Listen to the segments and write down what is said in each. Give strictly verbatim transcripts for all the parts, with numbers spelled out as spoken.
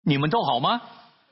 你们都好吗？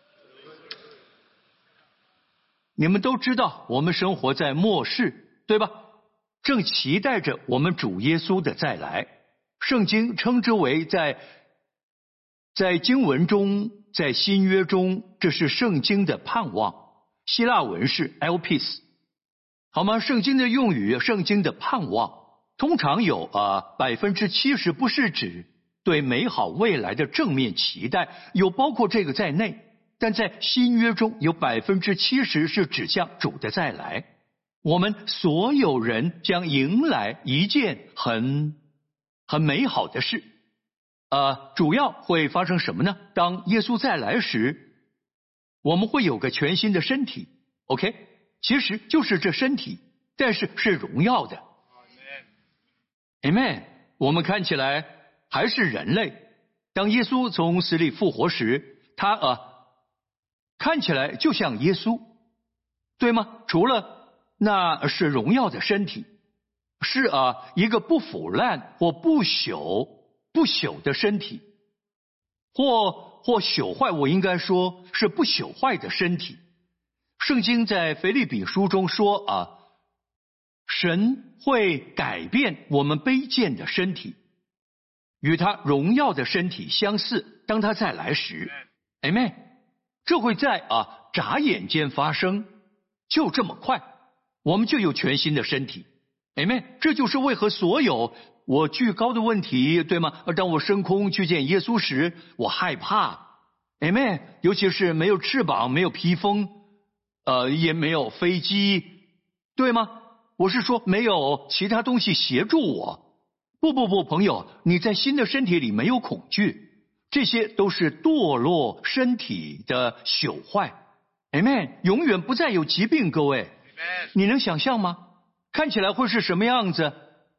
你们都知道我们生活在末世，对吧？正期待着我们主耶稣的再来。圣经称之为在在经文中，在新约中，这是圣经的盼望。希腊文是 elpis， 好吗？圣经的用语，圣经的盼望，通常有啊百分之七十不是指对美好未来的正面期待，有包括这个在内。但在新约中有百分之七十是指向主的再来，我们所有人将迎来一件很很美好的事。呃，主要会发生什么呢？当耶稣再来时，我们会有个全新的身体 ，OK？ 其实就是这身体，但是是荣耀的。Amen。我们看起来还是人类。当耶稣从死里复活时，他呃。看起来就像耶稣，对吗？除了那是荣耀的身体，是啊一个不腐烂或不朽不朽的身体，或或朽坏，我应该说是不朽坏的身体。圣经在腓立比书中说啊，神会改变我们卑贱的身体，与他荣耀的身体相似，当他再来时 ，Amen。这会在啊眨眼间发生，就这么快，我们就有全新的身体 ，Amen。这就是为何所有我惧高的问题，对吗？当我升空去见耶稣时，我害怕 ，Amen。尤其是没有翅膀，没有披风，呃，也没有飞机，对吗？我是说没有其他东西协助我。不不不，朋友，你在新的身体里没有恐惧。这些都是堕落身体的朽坏 ，Amen。永远不再有疾病，各位， Amen。 你能想象吗？看起来会是什么样子？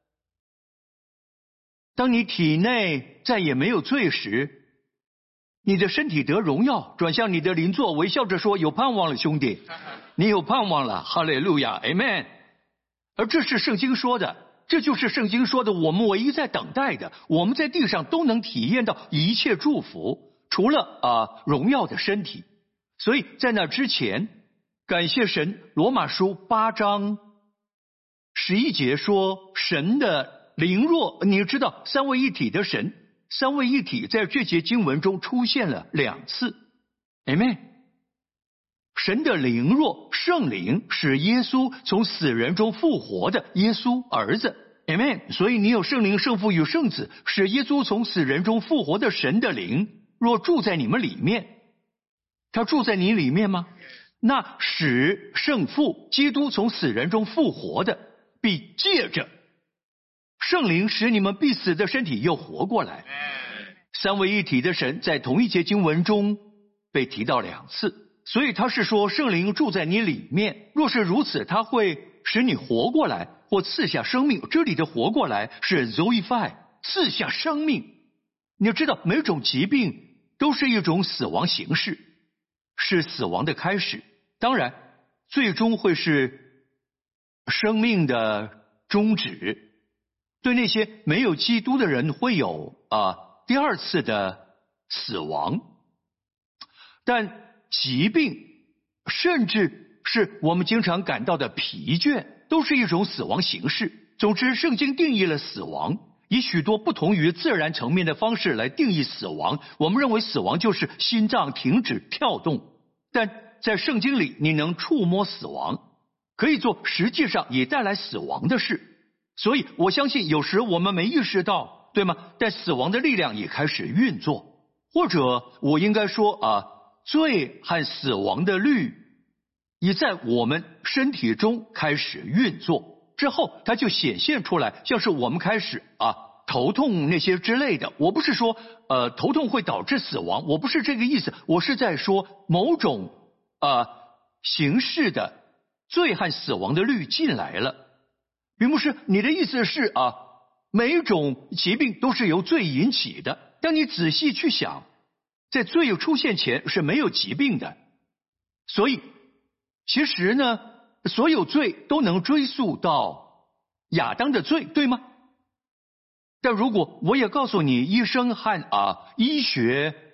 当你体内再也没有罪时，你的身体得荣耀，转向你的邻座，微笑着说：“有盼望了，兄弟，你有盼望了，哈利路亚 ，Amen。”而这是圣经说的。这就是圣经说的，我们唯一在等待的，我们在地上都能体验到一切祝福，除了啊、呃、荣耀的身体。所以在那之前，感谢神，罗马书八章十一节说，神的灵若，你知道三位一体的神，三位一体在这节经文中出现了两次 ，Amen。神的灵若，圣灵使耶稣从死人中复活的耶稣儿子 ，Amen。所以你有圣灵、圣父与圣子，使耶稣从死人中复活的神的灵，若住在你们里面，他住在你里面吗？那使圣父基督从死人中复活的，必借着圣灵使你们必死的身体又活过来。三位一体的神在同一节经文中被提到两次。所以他是说圣灵住在你里面，若是如此，他会使你活过来，或赐下生命。这里的活过来是 zoify， 赐下生命。你要知道，每种疾病都是一种死亡形式，是死亡的开始。当然，最终会是生命的终止。对那些没有基督的人，会有啊、呃、第二次的死亡。但疾病，甚至是我们经常感到的疲倦，都是一种死亡形式。总之，圣经定义了死亡，以许多不同于自然层面的方式来定义死亡。我们认为死亡就是心脏停止跳动，但在圣经里，你能触摸死亡，可以做实际上也带来死亡的事。所以我相信，有时我们没意识到，对吗？但死亡的力量也开始运作，或者我应该说啊。罪和死亡的律已在我们身体中开始运作，之后它就显现出来，像是我们开始啊头痛那些之类的。我不是说呃头痛会导致死亡，我不是这个意思，我是在说某种呃形式的罪和死亡的律进来了。并不是你的意思是啊每一种疾病都是由罪引起的，当你仔细去想，在罪出现前是没有疾病的，所以其实呢，所有罪都能追溯到亚当的罪，对吗？但如果我也告诉你，医生和啊医学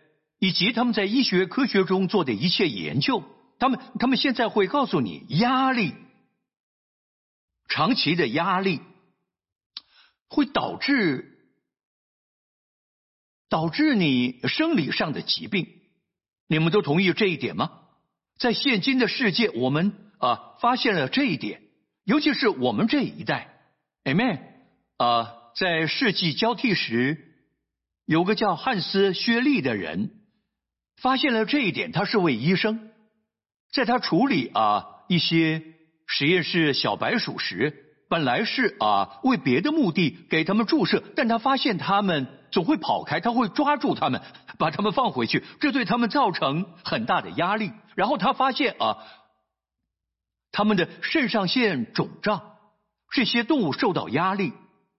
以及他们在医学科学中做的一切研究，他们他们现在会告诉你，压力，长期的压力会导致导致你生理上的疾病。你们都同意这一点吗？在现今的世界，我们啊发现了这一点，尤其是我们这一代 ，Amen 啊，在世纪交替时，有个叫汉斯·薛利的人发现了这一点。他是位医生，在他处理啊一些实验室小白鼠时，本来是啊为别的目的给他们注射，但他发现他们总会跑开，他会抓住他们，把他们放回去，这对他们造成很大的压力。然后他发现啊，他们的肾上腺肿胀，这些动物受到压力。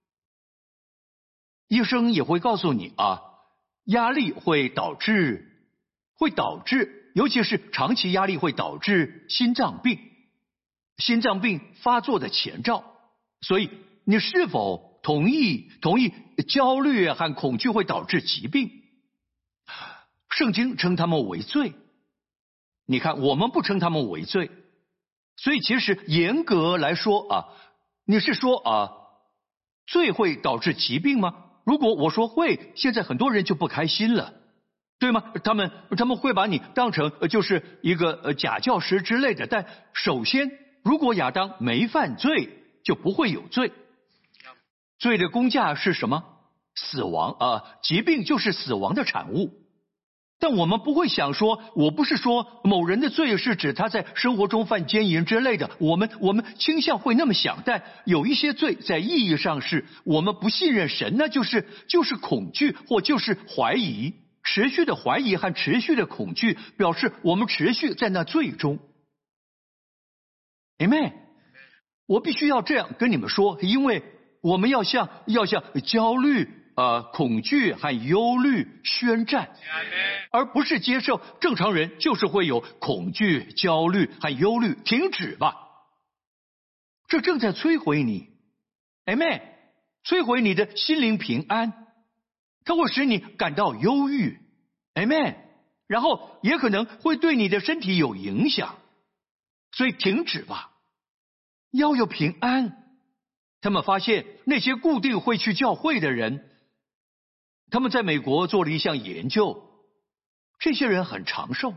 医生也会告诉你啊，压力会导致会导致尤其是长期压力会导致心脏病，心脏病发作的前兆。所以你是否同意同意焦虑和恐惧会导致疾病？圣经称他们为罪，你看我们不称他们为罪。所以其实严格来说啊，你是说啊，罪会导致疾病吗？如果我说会，现在很多人就不开心了，对吗？他们他们会把你当成就是一个呃假教师之类的。但首先，如果亚当没犯罪，就不会有罪。罪的工价是什么？死亡啊！疾病就是死亡的产物。但我们不会想说，我不是说某人的罪是指他在生活中犯奸淫之类的，我们我们倾向会那么想。但有一些罪在意义上是我们不信任神，那就是就是恐惧或就是怀疑，持续的怀疑和持续的恐惧表示我们持续在那罪中。 Amen。 我必须要这样跟你们说，因为我们要向要向焦虑呃，恐惧和忧虑宣战，而不是接受正常人就是会有恐惧、焦虑和忧虑。停止吧，这正在摧毁你 ，Amen， 摧毁你的心灵平安，它会使你感到忧郁 ，Amen， 然后也可能会对你的身体有影响，所以停止吧，要有平安。他们发现那些固定会去教会的人，他们在美国做了一项研究，这些人很长寿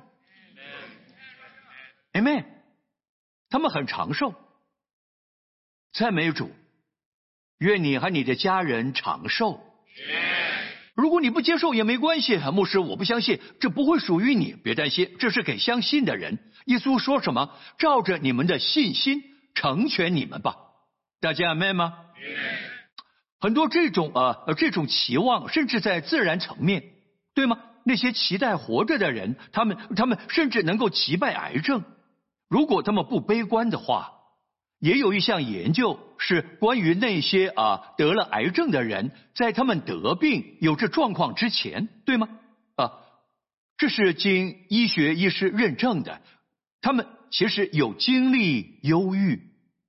，Amen， 他们很长寿。赞美主，愿你和你的家人长寿。如果你不接受也没关系，牧师，我不相信，这不会属于你，别担心，这是给相信的人。耶稣说什么？照着你们的信心成全你们吧。大家 Amen 吗？很多这种啊、呃、这种期望，甚至在自然层面，对吗？那些期待活着的人，他们他们甚至能够击败癌症。如果他们不悲观的话，也有一项研究是关于那些啊得了癌症的人，在他们得病有这状况之前，对吗？啊，这是经医学医师认证的，他们其实有经历忧郁。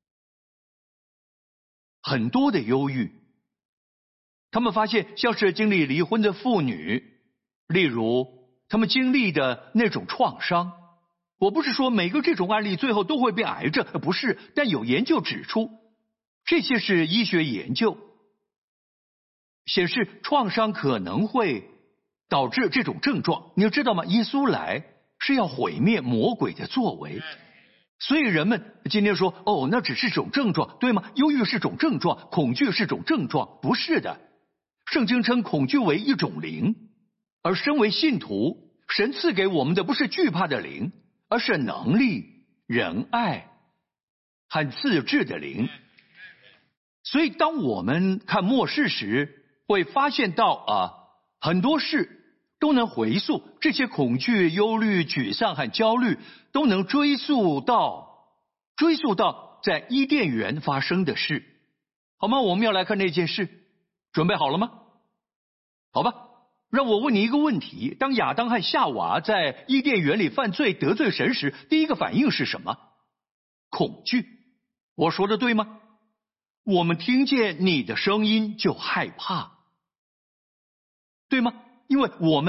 很多的忧郁，他们发现像是经历离婚的妇女，例如他们经历的那种创伤。我不是说每个这种案例最后都会变癌症，不是，但有研究指出，这些是医学研究显示创伤可能会导致这种症状。你知道吗？耶稣来是要毁灭魔鬼的作为。所以人们今天说，哦，那只是种症状，对吗？忧郁是种症状，恐惧是种症状，不是的。圣经称恐惧为一种灵，而身为信徒，神赐给我们的不是惧怕的灵，而是能力、仁爱和自制的灵。所以当我们看末世时，会发现到啊，很多事都能回溯，这些恐惧、忧虑、沮丧和焦虑都能追溯到追溯到在伊甸园发生的事，好吗？我们要来看那件事，准备好了吗？好吧，让我问你一个问题：当亚当和夏娃在伊甸园里犯罪得罪神时，第一个反应是什么？恐惧。我说的对吗？我们听见你的声音就害怕，对吗？因为我们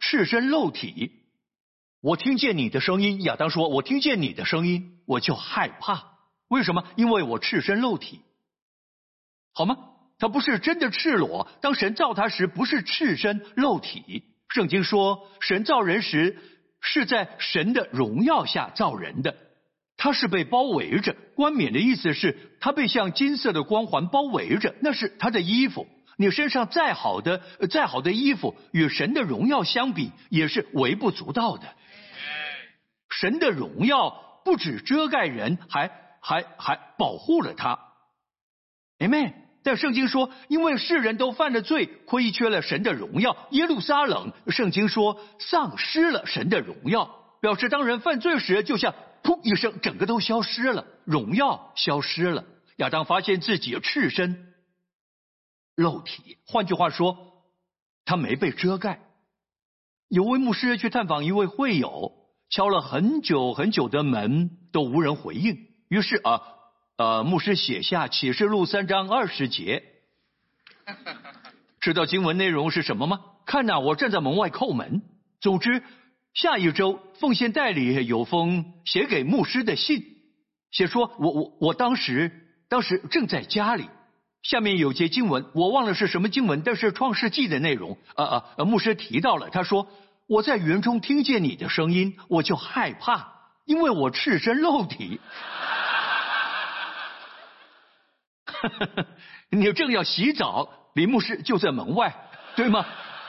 赤身露体。我听见你的声音，亚当说，我听见你的声音，我就害怕。为什么？因为我赤身露体。好吗？他不是真的赤裸，当神造他时不是赤身露体。圣经说，神造人时是在神的荣耀下造人的，他是被包围着。冠冕的意思是他被像金色的光环包围着，那是他的衣服。你身上再好的再好的衣服，与神的荣耀相比，也是微不足道的。神的荣耀不只遮盖人，还还还保护了他。 Amen。 但圣经说，因为世人都犯了罪，亏缺了神的荣耀，耶路撒冷圣经说丧失了神的荣耀，表示当人犯罪时，就像噗一声，整个都消失了，荣耀消失了。亚当发现自己赤身露体，换句话说，他没被遮盖。有位牧师去探访一位会友，敲了很久很久的门，都无人回应。于是啊，呃，牧师写下启示录三章二十节。知道经文内容是什么吗？看哪，我站在门外叩门。总之，下一周奉献代理有封写给牧师的信，写说我我我当时当时正在家里。下面有节经文，我忘了是什么经文，但是创世纪的内容。呃呃，牧师提到了，他说我在园中听见你的声音，我就害怕，因为我赤身露体。你正要洗澡，李牧师就在门外，对吗？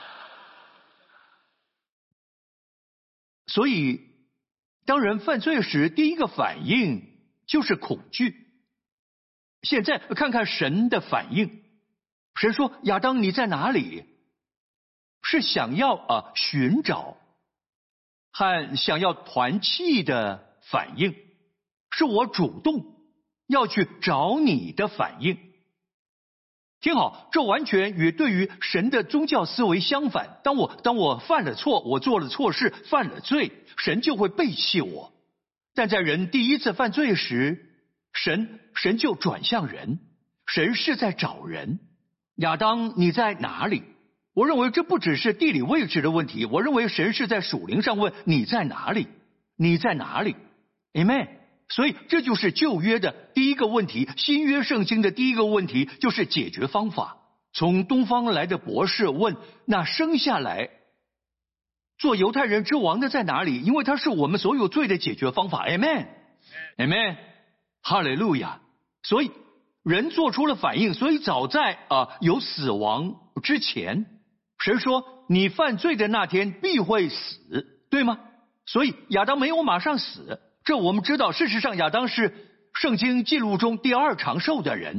所以当人犯罪时，第一个反应就是恐惧。现在看看神的反应，神说亚当你在哪里？是想要啊寻找和想要团契的反应，是我主动要去找你的反应。听好，这完全与对于神的宗教思维相反。当我当我犯了错，我做了错事，犯了罪，神就会背弃我。但在人第一次犯罪时，神神就转向人，神是在找人。亚当你在哪里？我认为这不只是地理位置的问题，我认为神是在属灵上问你在哪里？你在哪里？ Amen。所以这就是旧约的第一个问题，新约圣经的第一个问题就是解决方法。从东方来的博士问，那生下来做犹太人之王的在哪里？因为他是我们所有罪的解决方法。 Amen Amen 哈利路亚。所以人做出了反应，所以早在啊、呃、有死亡之前，神说你犯罪的那天必会死，对吗？所以亚当没有马上死，这我们知道。事实上亚当是圣经记录中第二长寿的人，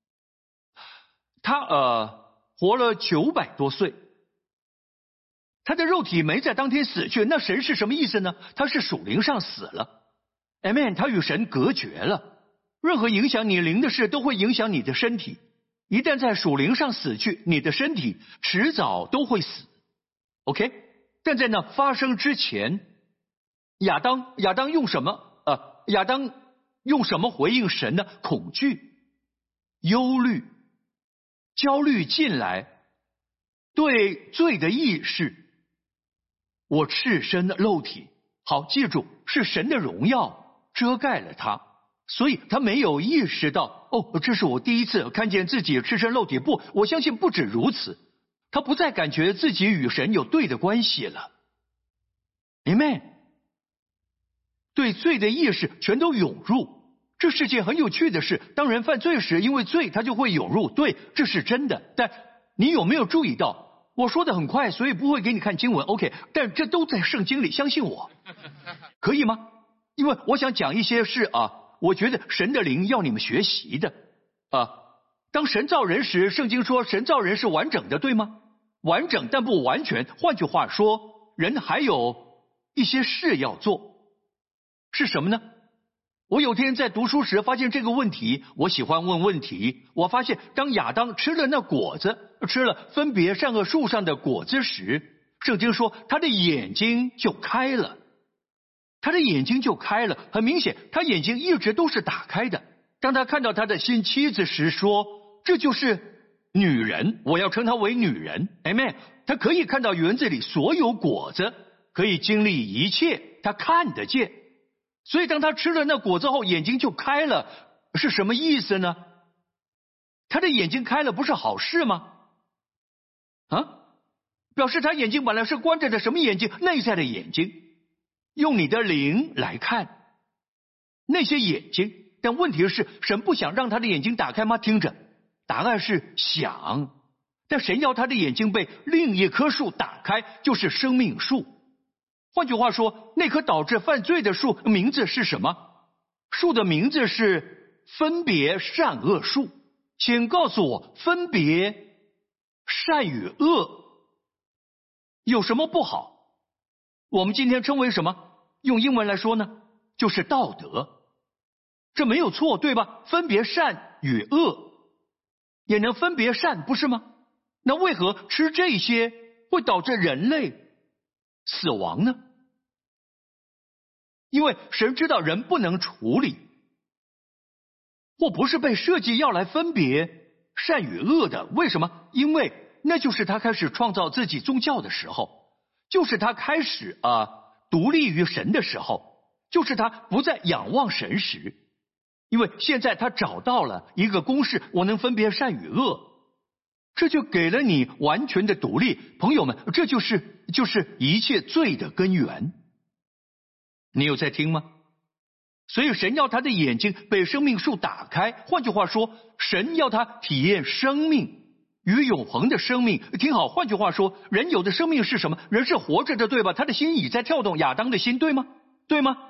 他呃活了九百多岁，他的肉体没在当天死去。那神是什么意思呢？他是属灵上死了。 Amen。 他与神隔绝了，任何影响你灵的事都会影响你的身体。一旦在属灵上死去，你的身体迟早都会死。 OK。 但在那发生之前，亚当亚当用什么呃亚当用什么回应神呢？恐惧、忧虑、焦虑进来，对罪的意识。我赤身的肉体，好，记住，是神的荣耀遮盖了他，所以他没有意识到，哦，这是我第一次看见自己赤身露体。不，我相信不止如此，他不再感觉自己与神有对的关系了。 Amen。 对罪的意识全都涌入。这世界很有趣的是，当人犯罪时，因为罪他就会涌入，对，这是真的。但你有没有注意到，我说的很快，所以不会给你看经文 OK， 但这都在圣经里，相信我，可以吗？因为我想讲一些是啊，我觉得神的灵要你们学习的啊。当神造人时，圣经说神造人是完整的，对吗？完整但不完全。换句话说，人还有一些事要做，是什么呢？我有天在读书时发现这个问题，我喜欢问问题。我发现当亚当吃了那果子，吃了分别善恶树上的果子时，圣经说他的眼睛就开了。他的眼睛就开了，很明显他眼睛一直都是打开的。当他看到他的新妻子时说，这就是女人，我要称她为女人。 Amen。 他可以看到园子里所有果子，可以经历一切，他看得见。所以当他吃了那果子后，眼睛就开了，是什么意思呢？他的眼睛开了，不是好事吗？啊，表示他眼睛本来是关着的，什么眼睛？内在的眼睛，用你的灵来看那些眼睛。但问题是，神不想让他的眼睛打开吗？听着，答案是想。但神要他的眼睛被另一棵树打开，就是生命树。换句话说，那棵导致犯罪的树名字是什么？树的名字是分别善恶树。请告诉我，分别善与恶有什么不好？我们今天称为什么？用英文来说呢，就是道德。这没有错，对吧？分别善与恶也能分别善，不是吗？那为何吃这些会导致人类死亡呢？因为神知道人不能处理，或不是被设计要来分别善与恶的。为什么？因为那就是他开始创造自己宗教的时候，就是他开始啊独立于神的时候，就是他不再仰望神时。因为现在他找到了一个公式，我能分别善与恶，这就给了你完全的独立。朋友们，这就是就是一切罪的根源。你有在听吗？所以神要他的眼睛被生命树打开，换句话说，神要他体验生命与永恒的生命。听好，换句话说，人有的生命是什么？人是活着的，对吧？他的心已在跳动，亚当的心，对吗？对吗？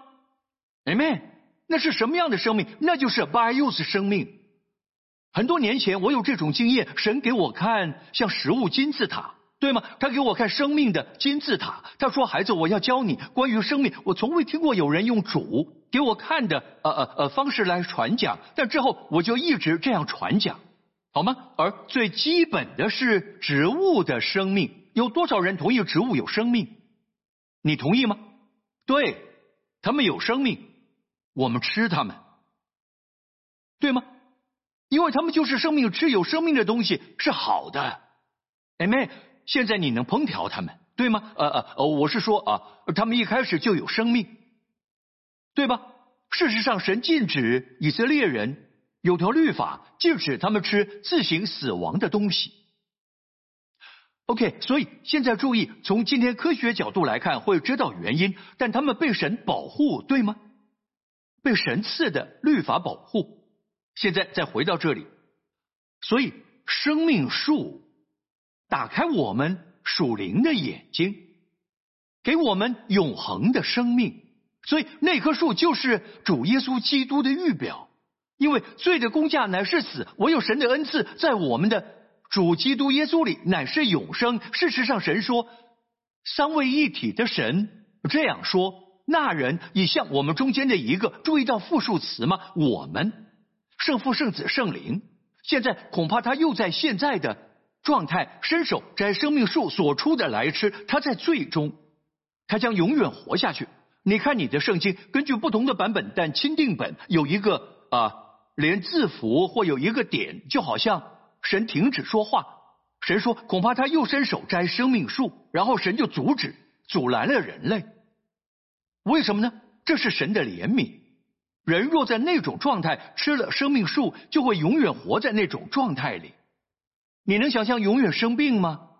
Amen。 那是什么样的生命？那就是 bios 生命。很多年前我有这种经验，神给我看像食物金字塔，对吗？他给我看生命的金字塔，他说孩子，我要教你关于生命。我从未听过有人用主给我看的呃呃呃方式来传讲，但之后我就一直这样传讲，好吗？而最基本的是植物的生命。有多少人同意植物有生命？你同意吗？对，他们有生命，我们吃它们，对吗？因为他们就是生命，吃有生命的东西是好的。Amen。现在你能烹调它们，对吗？呃呃呃，我是说啊，他们一开始就有生命，对吧？事实上，神禁止以色列人有条律法，禁止他们吃自行死亡的东西。OK， 所以现在注意，从今天科学角度来看，会知道原因，但他们被神保护，对吗？被神赐的律法保护。现在再回到这里，所以生命树打开我们属灵的眼睛，给我们永恒的生命。所以那棵树就是主耶稣基督的预表，因为罪的工价乃是死，唯有神的恩赐在我们的主基督耶稣里乃是永生。事实上神说，三位一体的神这样说，那人已像我们中间的一个。注意到复数词吗？我们，圣父圣子圣灵。现在恐怕他又在现在的状态伸手摘生命树所出的来吃，他在最终他将永远活下去。你看你的圣经，根据不同的版本，但钦定本有一个啊，连字符或有一个点，就好像神停止说话。神说恐怕他又伸手摘生命树，然后神就阻止阻拦了人类。为什么呢？这是神的怜悯。人若在那种状态吃了生命树，就会永远活在那种状态里。你能想象永远生病吗？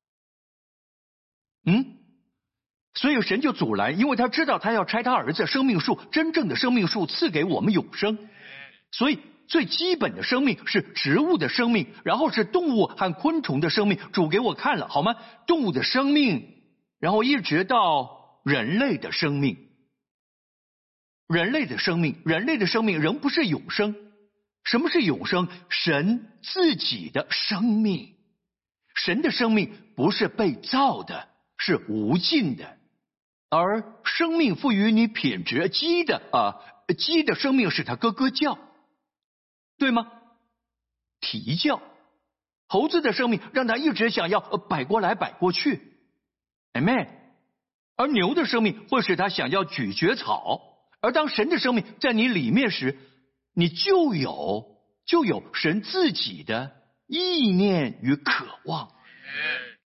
嗯？所以神就阻拦，因为他知道他要拆他儿子生命树，真正的生命树赐给我们永生。所以最基本的生命是植物的生命，然后是动物和昆虫的生命。主给我看了，好吗？动物的生命，然后一直到人类的生命。人类的生命，人类的生命仍不是永生。什么是永生？神自己的生命。神的生命不是被造的，是无尽的。而生命赋予你品质，鸡的啊，鸡的生命是它咯咯叫，对吗？啼叫。猴子的生命让它一直想要摆过来摆过去 Amen。 而牛的生命会使它想要咀嚼草。而当神的生命在你里面时，你就有就有神自己的意念与渴望。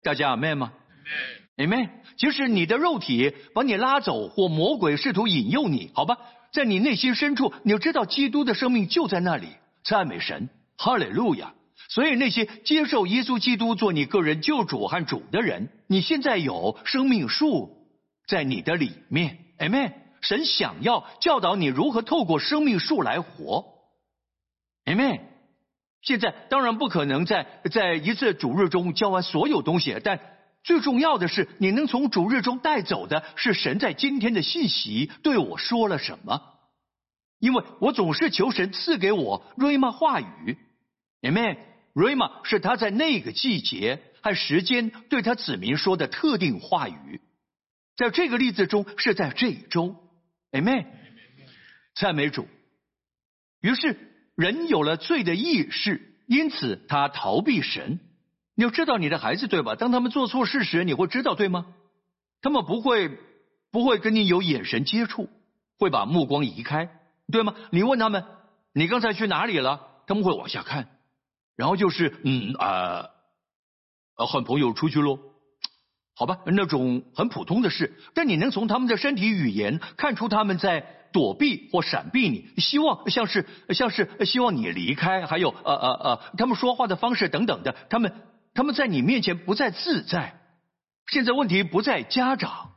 大家阿们吗？阿们。即使你的肉体把你拉走，或魔鬼试图引诱你，好吧，在你内心深处，你就知道基督的生命就在那里。赞美神，哈利路亚。所以那些接受耶稣基督做你个人救主和主的人，你现在有生命树在你的里面。阿们。神想要教导你如何透过生命树来活。阿们。现在当然不可能在在一次主日中教完所有东西，但最重要的是，你能从主日中带走的是神在今天的信息对我说了什么。因为我总是求神赐给我瑞玛话语。阿们。瑞玛是他在那个季节和时间对他子民说的特定话语，在这个例子中是在这一周。阿们。赞美主。于是人有了罪的意识，因此他逃避神。你要知道你的孩子对吧？当他们做错事时，你会知道对吗？他们不会不会跟你有眼神接触，会把目光移开，对吗？你问他们你刚才去哪里了，他们会往下看，然后就是嗯啊呃和朋友出去咯，好吧，那种很普通的事。但你能从他们的身体语言看出他们在躲避或闪避你，希望像是像是希望你离开，还有呃呃呃他们说话的方式等等的，他们他们在你面前不再自在。现在问题不在家长，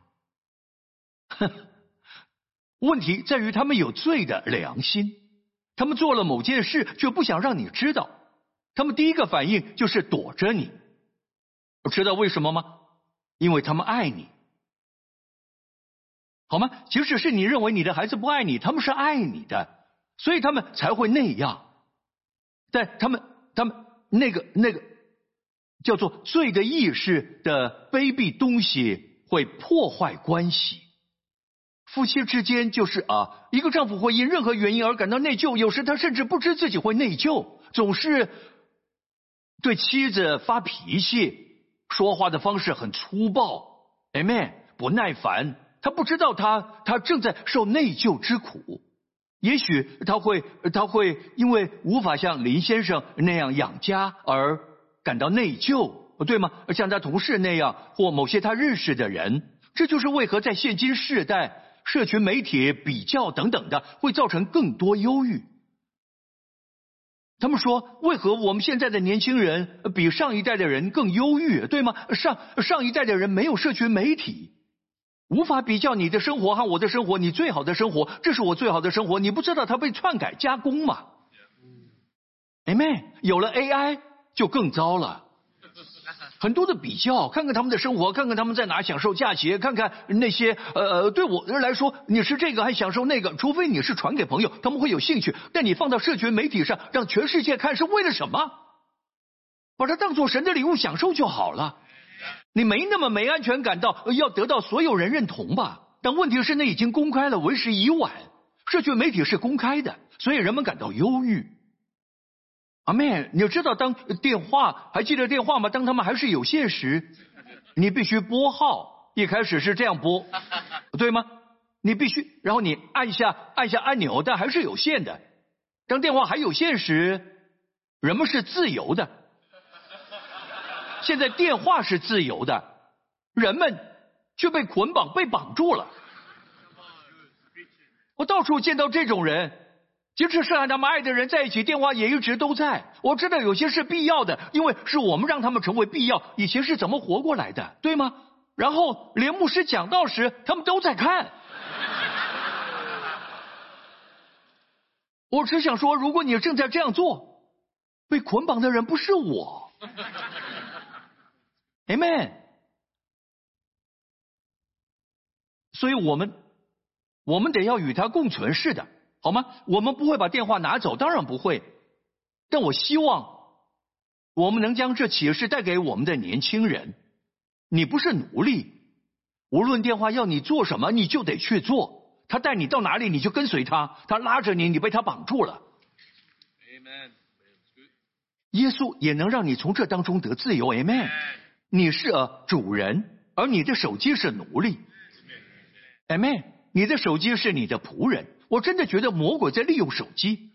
问题在于他们有罪的良心，他们做了某件事却不想让你知道，他们第一个反应就是躲着你。知道为什么吗？因为他们爱你，好吗？即使是你认为你的孩子不爱你，他们是爱你的，所以他们才会那样。但他们他们那个那个叫做罪的意识的卑鄙东西会破坏关系。夫妻之间就是啊，一个丈夫会因任何原因而感到内疚，有时他甚至不知自己会内疚，总是对妻子发脾气，说话的方式很粗暴， Amen， 不耐烦，他不知道他他正在受内疚之苦。也许他会他会因为无法像林先生那样养家而感到内疚，对吗？像他同事那样，或某些他认识的人。这就是为何在现今世代，社群媒体比较等等的会造成更多忧郁。他们说，为何我们现在的年轻人比上一代的人更忧郁，对吗？上上一代的人没有社群媒体，无法比较你的生活和我的生活，你最好的生活，这是我最好的生活，你不知道它被篡改加工吗？ Amen。 有了 A I 就更糟了，很多的比较，看看他们的生活，看看他们在哪享受假期，看看那些呃，对我来说，你是这个还享受那个，除非你是传给朋友，他们会有兴趣。但你放到社群媒体上，让全世界看，是为了什么？把它当作神的礼物享受就好了。你没那么没安全感到要得到所有人认同吧？但问题是，那已经公开了，为时已晚。社群媒体是公开的，所以人们感到忧郁。阿妹，你要知道，当电话还记得电话吗？当他们还是有线时，你必须拨号，一开始是这样拨，对吗？你必须，然后你按下按下按钮，但还是有线的。当电话还有线时，人们是自由的。现在电话是自由的，人们却被捆绑、被绑住了。我到处见到这种人。即使是和他们爱的人在一起，电话也一直都在。我知道有些是必要的，因为是我们让他们成为必要。以前是怎么活过来的，对吗？然后连牧师讲道时，他们都在看。我只想说，如果你正在这样做，被捆绑的人不是我。Amen。所以我们我们得要与他共存，是的。好吗？我们不会把电话拿走，当然不会。但我希望我们能将这启示带给我们的年轻人。你不是奴隶，无论电话要你做什么，你就得去做。他带你到哪里，你就跟随他。他拉着你，你被他绑住了。Amen。耶稣也能让你从这当中得自由。Amen。你是主人，而你的手机是奴隶。Amen。你的手机是你的仆人。我真的觉得魔鬼在利用手机。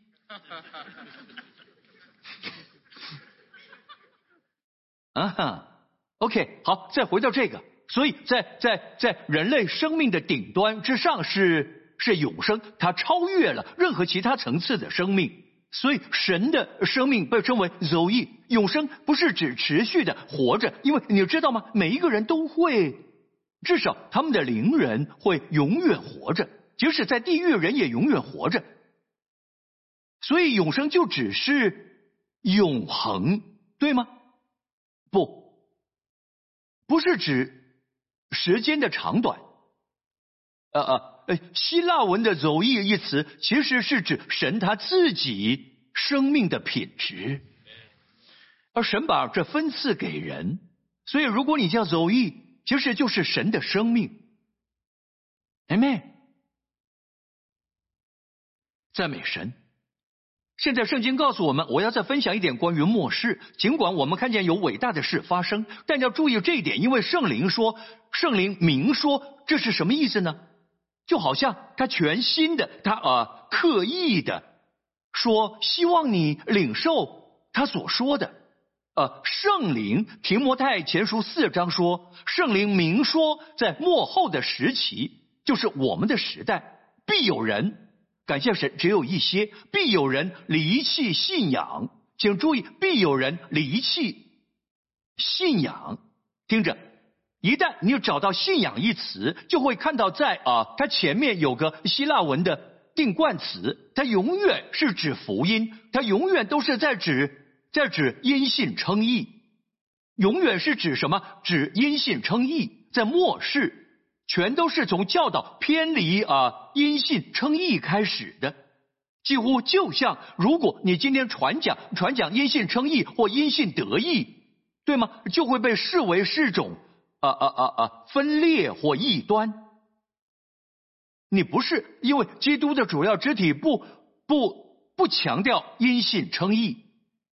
啊哈， OK， 好，再回到这个，所以在在在人类生命的顶端之上是是永生，它超越了任何其他层次的生命。所以神的生命被称为 Zoe， 永生不是指持续的活着，因为你知道吗？每一个人都会，至少他们的灵人会永远活着，即使在地狱人也永远活着。所以永生就只是永恒，对吗？不，不是指时间的长短。呃呃。呃，希腊文的 Zoe 一词其实是指神他自己生命的品质，而神把这分赐给人，所以如果你叫 Zoe， 其实就是神的生命。Amen， 赞美神。现在圣经告诉我们，我要再分享一点关于末世。尽管我们看见有伟大的事发生，但要注意这一点，因为圣灵说，圣灵明说，这是什么意思呢？就好像他全心的，他呃刻意的说，希望你领受他所说的。呃，圣灵提摩太前书四章说，圣灵明说，在末后的时期，就是我们的时代，必有人，感谢神，只有一些，必有人离弃信仰。请注意，必有人离弃信仰。听着。一旦你找到信仰一词，就会看到在啊，它前面有个希腊文的定冠词，它永远是指福音，它永远都是在指在指因信称义，永远是指什么？指因信称义。在末世，全都是从教导偏离啊因信称义开始的，几乎就像如果你今天传讲传讲因信称义或因信得义，对吗？就会被视为是种。啊啊啊啊！分裂或异端，你不是因为基督的主要肢体不不不强调因信称义。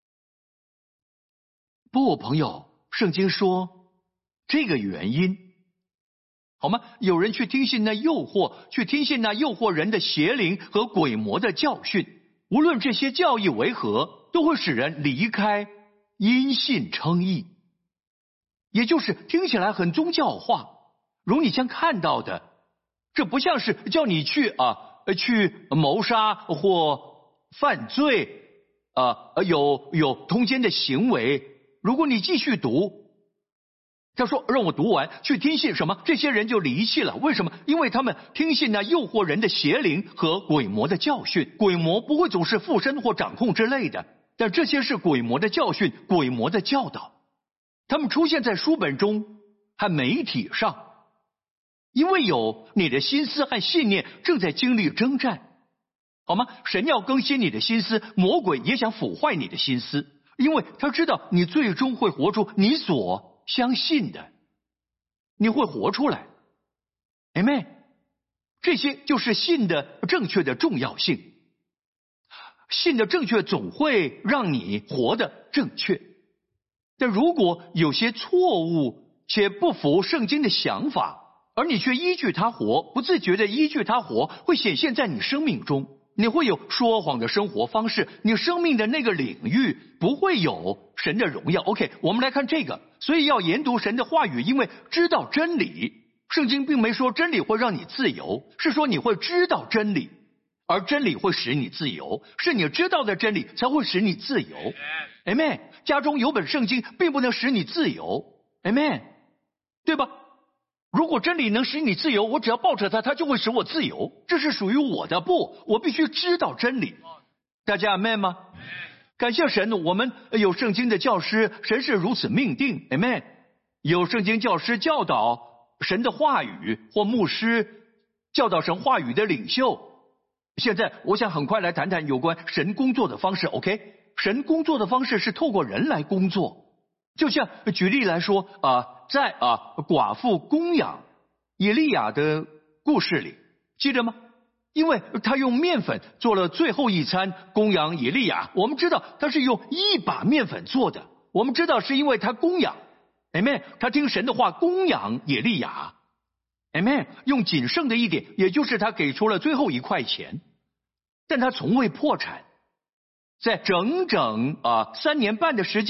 不，朋友，圣经说这个原因，好吗？有人去听信那诱惑，去听信那诱惑人的邪灵和鬼魔的教训，无论这些教义为何，都会使人离开因信称义。也就是听起来很宗教化，如你将看到的，这不像是叫你去啊去谋杀或犯罪啊有有通奸的行为。如果你继续读，他说让我读完，去听信什么？这些人就离弃了。为什么？因为他们听信那诱惑人的邪灵和鬼魔的教训。鬼魔不会总是附身或掌控之类的，但这些是鬼魔的教训，鬼魔的教导。他们出现在书本中和媒体上，因为有你的心思和信念正在经历征战，好吗？神要更新你的心思，魔鬼也想腐坏你的心思，因为他知道你最终会活出你所相信的，你会活出来。Amen。这些就是信的正确的重要性。信的正确总会让你活得正确。但如果有些错误且不符圣经的想法，而你却依据它活，不自觉的依据它活，会显现在你生命中。你会有说谎的生活方式，你生命的那个领域不会有神的荣耀。 OK， 我们来看这个，所以要研读神的话语，因为知道真理。圣经并没说真理会让你自由，是说你会知道真理，而真理会使你自由，是你知道的真理才会使你自由。Amen。 家中有本圣经并不能使你自由。Amen， 对吧？如果真理能使你自由，我只要抱着它，它就会使我自由，这是属于我的。不，我必须知道真理。大家 Amen 吗？感谢神，我们有圣经的教师，神是如此命定。Amen。 有圣经教师教导神的话语，或牧师教导神话语的领袖。现在我想很快来谈谈有关神工作的方式。 OK， 神工作的方式是透过人来工作。就像举例来说啊、呃，在啊、呃、寡妇供养以利亚的故事里，记得吗？因为他用面粉做了最后一餐供养以利亚，我们知道他是用一把面粉做的，我们知道是因为他供养 Amen， 他听神的话供养以利亚 Amen， 用仅剩的一点，也就是他给出了最后一块钱，但他从未破产。在整整啊三年半的时间里，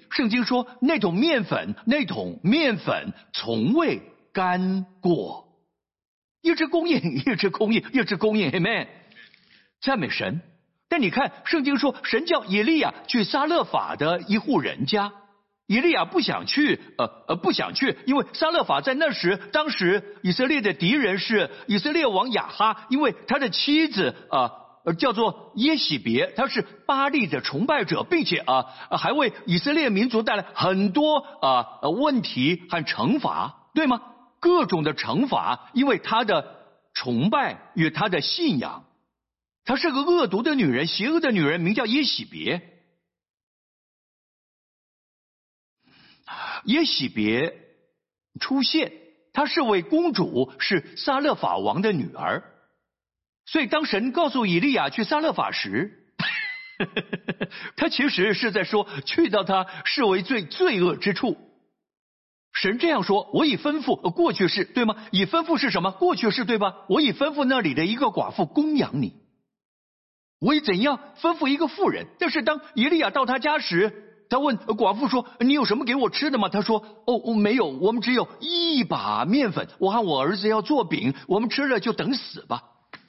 圣经说那桶面粉，那桶面粉从未干过，一直供应，一直供应，一直供应 Amen， 赞美神。但你看圣经说神叫以利亚去撒勒法的一户人家，以利亚不想去，呃呃，不想去，因为撒勒法在那时，当时以色列的敌人是以色列王亚哈，因为他的妻子啊、呃、叫做耶喜别，他是巴力的崇拜者，并且啊、呃、还为以色列民族带来很多啊、呃、问题和惩罚，对吗？各种的惩罚，因为他的崇拜与他的信仰。她是个恶毒的女人，邪恶的女人，名叫耶喜别。耶喜别出现，她是位公主，是撒勒法王的女儿。所以当神告诉以利亚去撒勒法时，他其实是在说去到他视为最罪恶之处。神这样说，我已吩咐，过去式对吗？已吩咐是什么？过去式对吧？我已吩咐那里的一个寡妇供养你。我已怎样吩咐一个妇人？但是当以利亚到他家时，他问寡妇说，你有什么给我吃的吗？他说，哦，哦没有，我们只有一把面粉，我和我儿子要做饼，我们吃了就等死吧。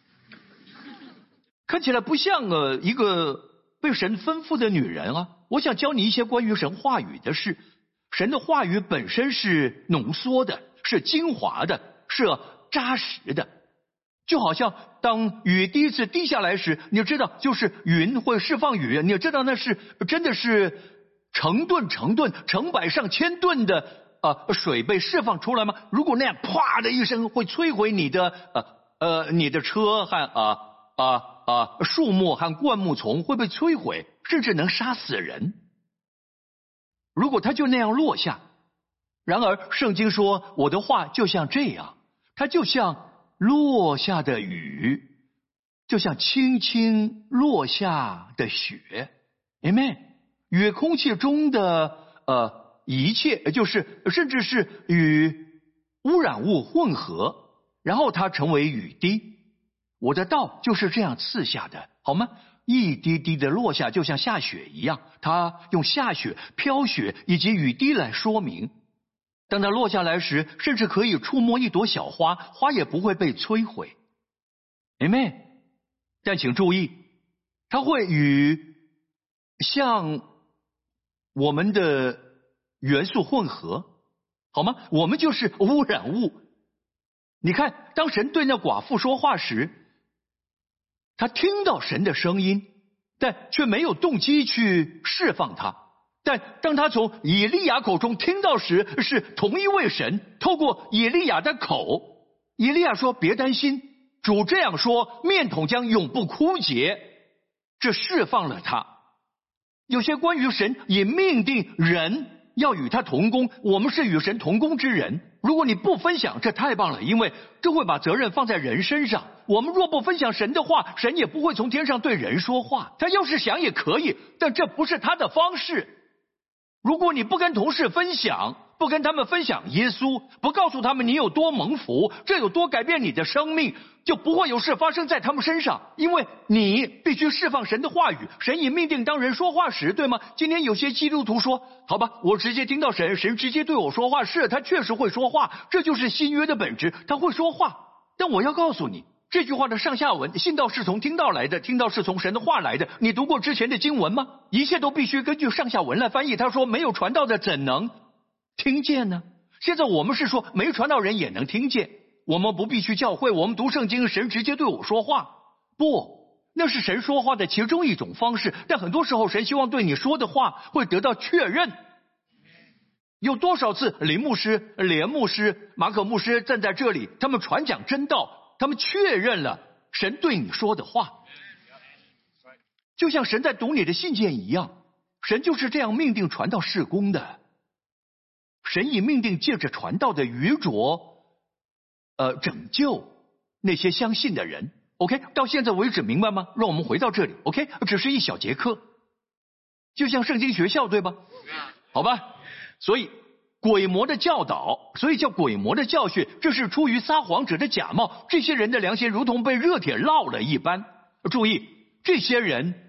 看起来不像呃一个被神吩咐的女人啊。我想教你一些关于神话语的事。神的话语本身是浓缩的，是精华的，是扎实的。就好像当雨第一次滴下来时，你知道就是云会释放雨，你知道那是真的是成吨成吨成百上千吨的呃水被释放出来吗？如果那样啪的一声会摧毁你的呃呃你的车和啊啊啊树木和灌木丛会被摧毁，甚至能杀死人。如果它就那样落下，然而圣经说我的话就像这样，它就像落下的雨，就像轻轻落下的雪 Amen。 与空气中的呃一切，就是甚至是与污染物混合，然后它成为雨滴。我的道就是这样赐下的，好吗？一滴滴的落下，就像下雪一样。它用下雪、飘雪以及雨滴来说明。当它落下来时，甚至可以触摸一朵小花，花也不会被摧毁。Amen。 但请注意，它会与像我们的元素混合，好吗？我们就是污染物。你看，当神对那寡妇说话时，他听到神的声音，但却没有动机去释放它。但当他从以利亚口中听到时，是同一位神透过以利亚的口。以利亚说，别担心，主这样说，面桶将永不枯竭。这释放了他。有些关于神也命定人要与他同工，我们是与神同工之人。如果你不分享，这太棒了，因为这会把责任放在人身上。我们若不分享神的话，神也不会从天上对人说话。他要是想也可以，但这不是他的方式。如果你不跟同事分享，不跟他们分享耶稣，不告诉他们你有多蒙福，这有多改变你的生命，就不会有事发生在他们身上。因为你必须释放神的话语。神也命定当人说话时，对吗？今天有些基督徒说，好吧，我直接听到神，神直接对我说话，是他确实会说话，这就是新约的本质，他会说话。但我要告诉你，这句话的上下文，信道是从听道来的，听道是从神的话来的。你读过之前的经文吗？一切都必须根据上下文来翻译。他说没有传道的怎能听见呢？现在我们是说没传道人也能听见。我们不必去教会，我们读圣经，神直接对我说话。不，那是神说话的其中一种方式，但很多时候神希望对你说的话会得到确认。有多少次林牧师、连牧师、马可牧师站在这里，他们传讲真道，他们确认了神对你说的话，就像神在读你的信件一样。神就是这样命定传道事工的。神以命定借着传道的愚拙呃，拯救那些相信的人。 OK， 到现在为止明白吗？让我们回到这里。 OK， 只是一小节课，就像圣经学校，对吧？好吧，所以鬼魔的教导，所以叫鬼魔的教训，这是出于撒谎者的假冒。这些人的良心如同被热铁烙了一般。注意，这些人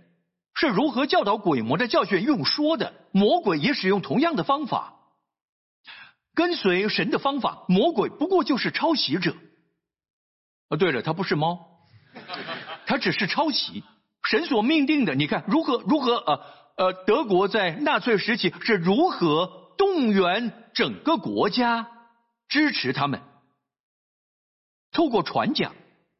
是如何教导鬼魔的教训用说的，魔鬼也使用同样的方法。跟随神的方法，魔鬼不过就是抄袭者。啊，对了，他不是猫，他只是抄袭神所命定的。你看如何如何呃呃，德国在纳粹时期是如何动员整个国家支持他们，透过传讲。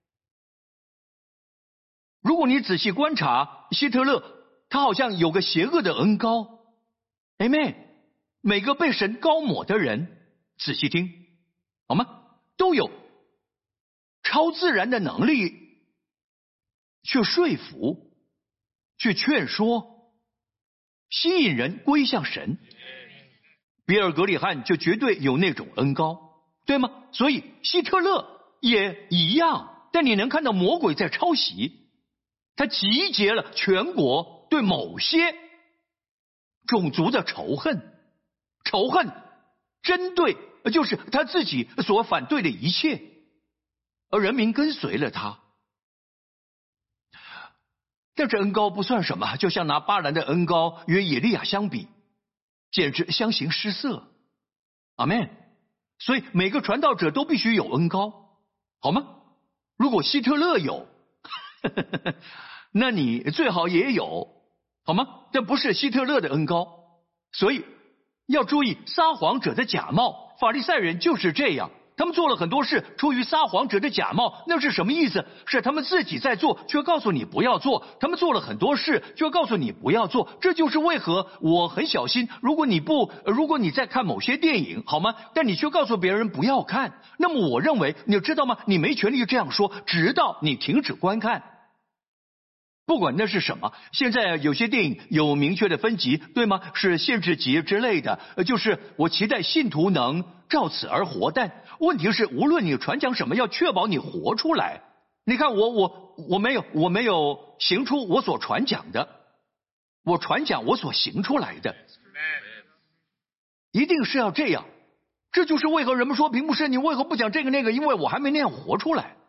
如果你仔细观察希特勒，他好像有个邪恶的恩膏。Amen， 每个被神膏抹的人，仔细听好吗，都有超自然的能力去说服，去劝说，吸引人归向神。比尔格里汉就绝对有那种恩膏，对吗？所以希特勒也一样。但你能看到魔鬼在抄袭，他集结了全国对某些种族的仇恨，仇恨针对就是他自己所反对的一切，而人民跟随了他。但这恩膏不算什么，就像拿巴兰的恩膏与以利亚相比，简直相形失色。阿们。所以每个传道者都必须有恩膏，好吗？如果希特勒有那你最好也有，好吗？这不是希特勒的恩膏。所以要注意撒谎者的假冒，法利赛人就是这样，他们做了很多事出于撒谎者的假冒。那是什么意思？是他们自己在做，却告诉你不要做。他们做了很多事，却告诉你不要做。这就是为何我很小心，如果你不如果你在看某些电影，好吗？但你却告诉别人不要看，那么我认为你知道吗？你没权利这样说，直到你停止观看。不管那是什么，现在有些电影有明确的分级，对吗？是限制级之类的，就是我期待信徒能照此而活。但问题是，无论你传讲什么，要确保你活出来。你看我我我没有我没有行出我所传讲的，我传讲我所行出来的，一定是要这样。这就是为何人们说平牧师你为何不讲这个那个，因为我还没那样活出来。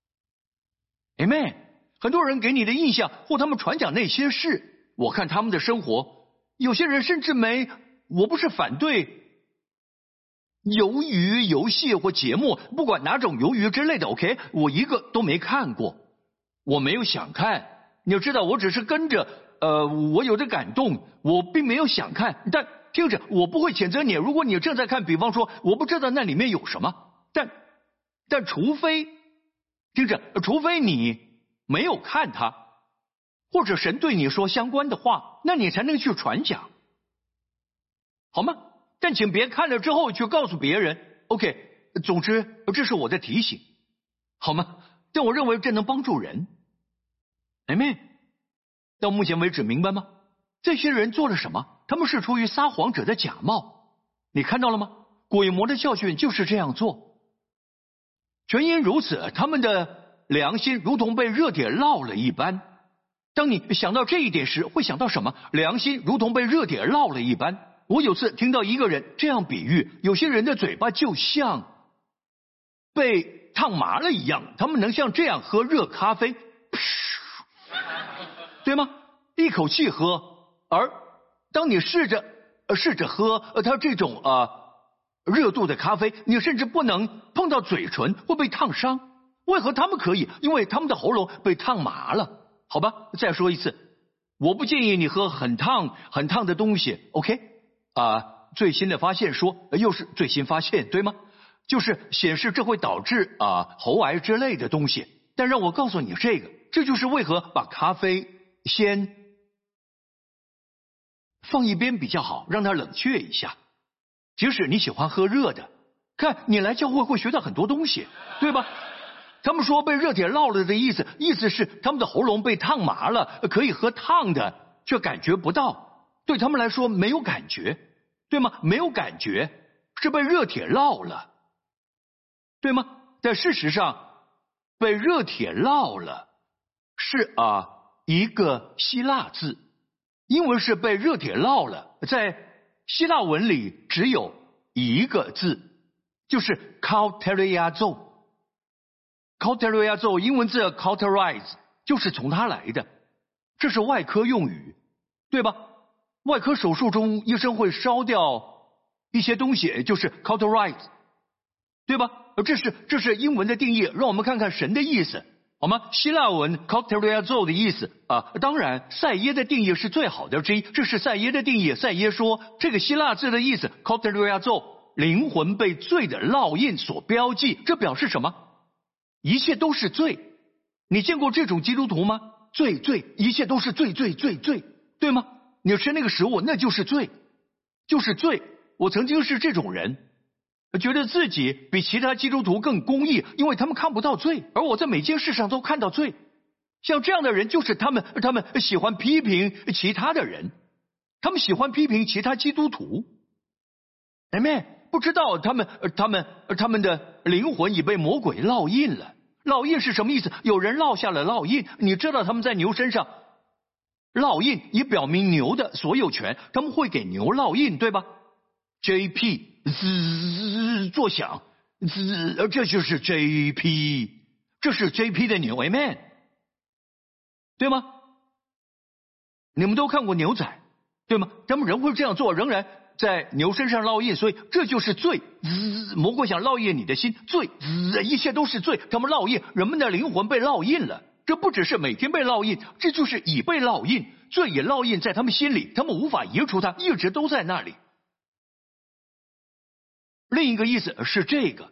Amen。很多人给你的印象或他们传讲那些事，我看他们的生活，有些人甚至没，我不是反对鱿鱼游戏或节目，不管哪种鱿鱼之类的 OK， 我一个都没看过，我没有想看。你要知道我只是跟着呃，我有的感动，我并没有想看。但听着，我不会谴责你，如果你正在看，比方说我不知道那里面有什么，但但除非听着，除非你没有看它，或者神对你说相关的话，那你才能去传讲，好吗？但请别看了之后去告诉别人 OK。 总之这是我的提醒，好吗？但我认为这能帮助人。 Amen。 到目前为止明白吗？这些人做了什么？他们是出于撒谎者的假冒，你看到了吗？鬼魔的教训就是这样做。全因如此，他们的良心如同被热铁烙了一般。当你想到这一点时，会想到什么？良心如同被热铁烙了一般。我有次听到一个人这样比喻，有些人的嘴巴就像被烫麻了一样，他们能像这样喝热咖啡，对吗？一口气喝。而当你试着呃试着喝呃它这种呃热度的咖啡，你甚至不能碰到嘴唇，会被烫伤。为何他们可以？因为他们的喉咙被烫麻了，好吧？再说一次，我不建议你喝很烫很烫的东西 OK。 啊、呃，最新的发现说、呃、又是最新发现，对吗？就是显示这会导致啊、呃、喉癌之类的东西。但让我告诉你这个，这就是为何把咖啡先放一边比较好，让它冷却一下。即使你喜欢喝热的，看你来教会会学到很多东西，对吧？他们说被热铁烙了的意思，意思是他们的喉咙被烫麻了，可以喝烫的，却感觉不到。对他们来说没有感觉，对吗？没有感觉是被热铁烙了，对吗？但事实上，被热铁烙了是啊一个希腊字，英文是被热铁烙了，在希腊文里只有一个字，就是 cauteriazo。cauteriazo 英文字 cauterize 就是从它来的。 这是外科用语，对吧？外科手术中，医生会烧掉一些东西，就是 cauterize， 对吧？这是这是英文的定义，让我们看看神的意思，好吗？希腊文 cauterizo 的意思啊，当然赛耶的定义是最好的之一，这是赛耶的定义。赛耶说，这个希腊字的意思 cauterizo， 灵魂被罪的烙印所标记，这表示什么？一切都是罪。你见过这种基督徒吗？罪罪，一切都是罪罪罪罪，对吗？你吃那个食物，那就是罪，就是罪。我曾经是这种人，觉得自己比其他基督徒更公义，因为他们看不到罪，而我在每件事上都看到罪。像这样的人，就是他们，他们喜欢批评其他的人，他们喜欢批评其他基督徒。Amen。不知道他们，他们，他们的灵魂已被魔鬼烙印了。烙印是什么意思？有人烙下了烙印，你知道他们在牛身上烙印，以表明牛的所有权，他们会给牛烙印，对吧 ？J P 滋作响，滋，这就是 J P， 这是 J P 的牛 ，Amen， 对吗？你们都看过牛仔，对吗？他们人会这样做，仍然在牛身上烙印，所以这就是罪。滋，魔鬼想烙印你的心，罪，滋，一切都是罪。他们烙印，人们的灵魂被烙印了。这不只是每天被烙印，这就是已被烙印，罪也烙印在他们心里，他们无法移除它，一直都在那里。另一个意思是这个，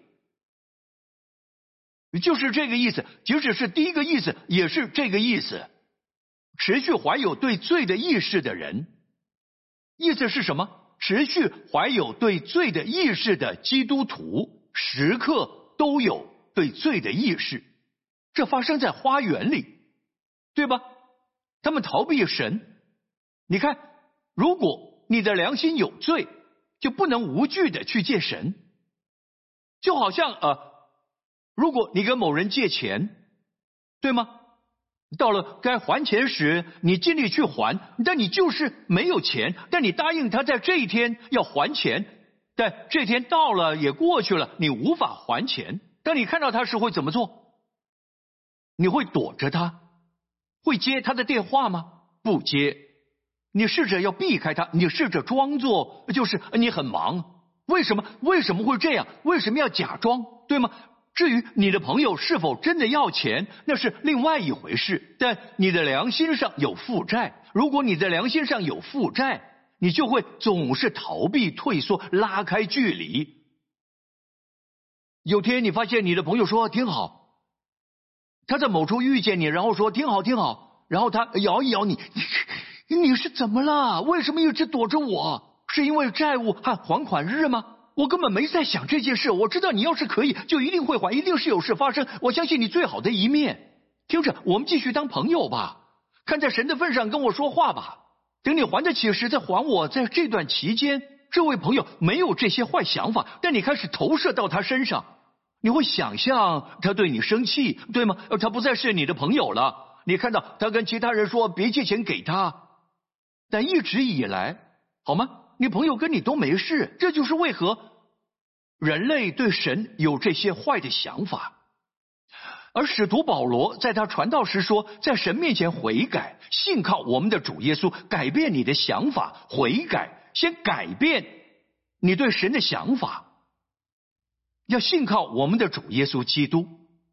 就是这个意思，即使是第一个意思，也是这个意思。持续怀有对罪的意识的人，意思是什么？持续怀有对罪的意识的基督徒，时刻都有对罪的意识。这发生在花园里，对吧？他们逃避神。你看，如果你的良心有罪，就不能无惧的去见神。就好像呃，如果你跟某人借钱，对吗？到了该还钱时，你尽力去还，但你就是没有钱，但你答应他在这一天要还钱，但这天到了也过去了，你无法还钱。当你看到他时会怎么做？你会躲着他？会接他的电话吗？不接。你试着要避开他，你试着装作就是你很忙。为什么？为什么会这样？为什么要假装？对吗？至于你的朋友是否真的要钱，那是另外一回事。但你的良心上有负债，如果你的良心上有负债，你就会总是逃避、退缩、拉开距离。有天你发现你的朋友说挺好，他在某处遇见你，然后说挺好挺好，然后他摇一摇你，你是怎么了？为什么一直躲着我？是因为债务和还款日吗？我根本没在想这件事，我知道你要是可以，就一定会还，一定是有事发生。我相信你最好的一面。听着，我们继续当朋友吧，看在神的份上跟我说话吧。等你还得起时再还我。在这段期间，这位朋友没有这些坏想法，但你开始投射到他身上，你会想象他对你生气，对吗？他不再是你的朋友了。你看到他跟其他人说别借钱给他，但一直以来，好吗？你朋友跟你都没事，这就是为何人类对神有这些坏的想法。而使徒保罗在他传道时说，在神面前悔改，信靠我们的主耶稣，改变你的想法，悔改，先改变你对神的想法，要信靠我们的主耶稣基督。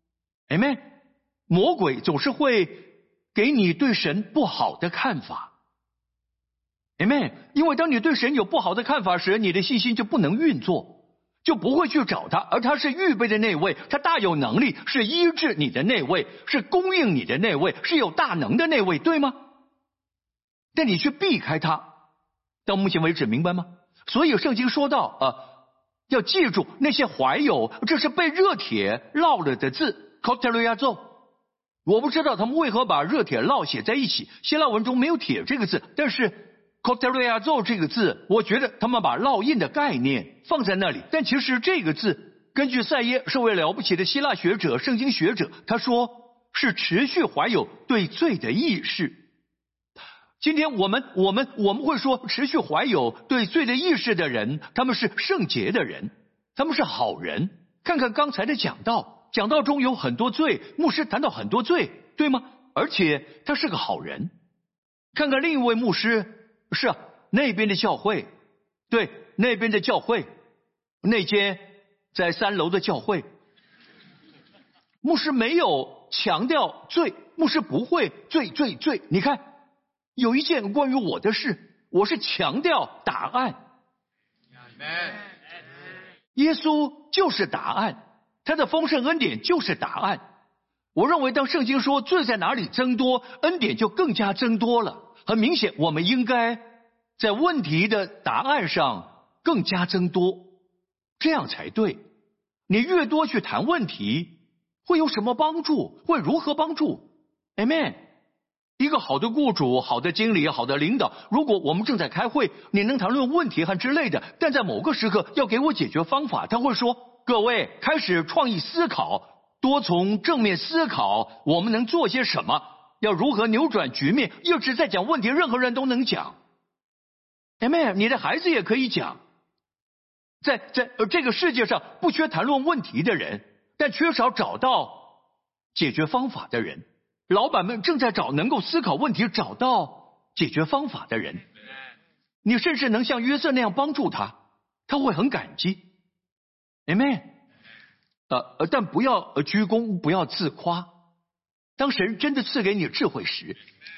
Amen。 魔鬼总是会给你对神不好的看法。Amen。 因为当你对神有不好的看法时，你的信心就不能运作，就不会去找他，而他是预备的那位，他大有能力，是医治你的那位，是供应你的那位，是有大能的那位，对吗？但你却避开他，到目前为止明白吗？所以圣经说到呃，要记住那些怀有这是被热铁烙了的字 cauterizo。 我不知道他们为何把热铁烙写在一起，希腊文中没有铁这个字，但是cauterizo 这个字，我觉得他们把烙印的概念放在那里，但其实这个字，根据赛耶是位了不起的希腊学者、圣经学者，他说是持续怀有对罪的意识。今天我们我们我们会说，持续怀有对罪的意识的人，他们是圣洁的人，他们是好人。看看刚才的讲道，讲道中有很多罪，牧师谈到很多罪，对吗？而且他是个好人。 看看另一位牧师，是啊，那边的教会，对，那边的教会，那间在三楼的教会，牧师没有强调罪，牧师不会罪罪罪。你看，有一件关于我的事，我是强调答案。耶稣就是答案，他的丰盛恩典就是答案。我认为当圣经说罪在哪里增多，恩典就更加增多了。很明显，我们应该在问题的答案上更加增多，这样才对。你越多去谈问题，会有什么帮助？会如何帮助 ？Amen。一个好的雇主、好的经理、好的领导，如果我们正在开会，你能谈论问题和之类的，但在某个时刻要给我解决方法，他会说：各位开始创意思考，多从正面思考，我们能做些什么？要如何扭转局面？一直在讲问题，任何人都能讲。Amen， 你的孩子也可以讲。在在、呃、这个世界上不缺谈论问题的人，但缺少找到解决方法的人。老板们正在找能够思考问题、找到解决方法的人。你甚至能像约瑟那样帮助他，他会很感激。Amen。呃，但不要呃居功，不要自夸。当神真的赐给你智慧时，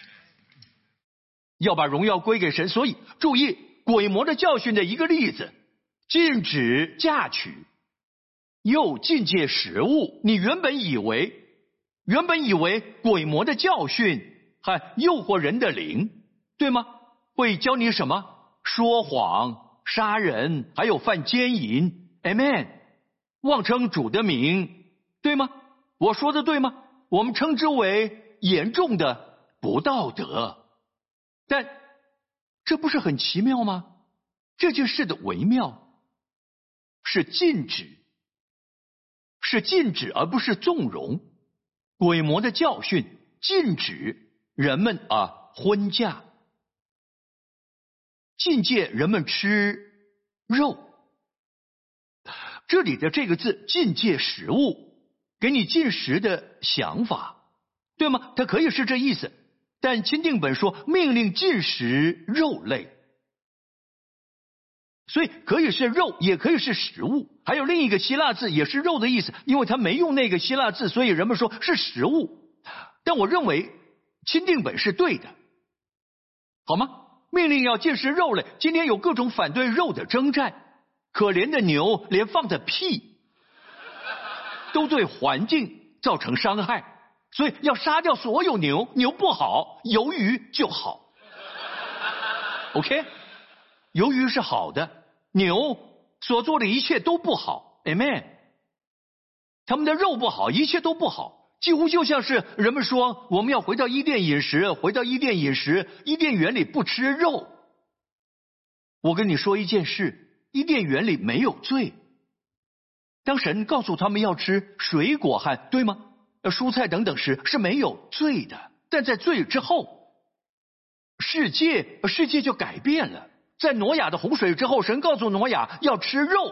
要把荣耀归给神。所以注意鬼魔的教训的一个例子：禁止嫁娶，又禁戒食物。你原本以为原本以为鬼魔的教训和诱惑人的灵，对吗？会教你什么？说谎、杀人，还有犯奸淫。 Amen。 妄称主的名，对吗？我说的对吗？我们称之为严重的不道德。但这不是很奇妙吗？这件事的微妙是禁止，是禁止而不是纵容。鬼魔的教训禁止人们啊婚嫁，禁戒人们吃肉。这里的这个字禁戒食物，给你禁食的想法，对吗？它可以是这意思，但钦定本说命令禁食肉类，所以可以是肉，也可以是食物。还有另一个希腊字也是肉的意思，因为他没用那个希腊字，所以人们说是食物。但我认为钦定本是对的，好吗？命令要禁食肉类。今天有各种反对肉的征战，可怜的牛连放的屁都对环境造成伤害，所以要杀掉所有牛。牛不好，鱿鱼就好。 OK， 鱿鱼是好的，牛所做的一切都不好。 Amen。 他们的肉不好，一切都不好，几乎就像是人们说我们要回到伊甸饮食，回到伊甸饮食，伊甸园里不吃肉。我跟你说一件事，伊甸园里没有罪。当神告诉他们要吃水果和对吗蔬菜等等时，是没有罪的。但在罪之后，世界世界就改变了。在挪亚的洪水之后，神告诉挪亚要吃肉。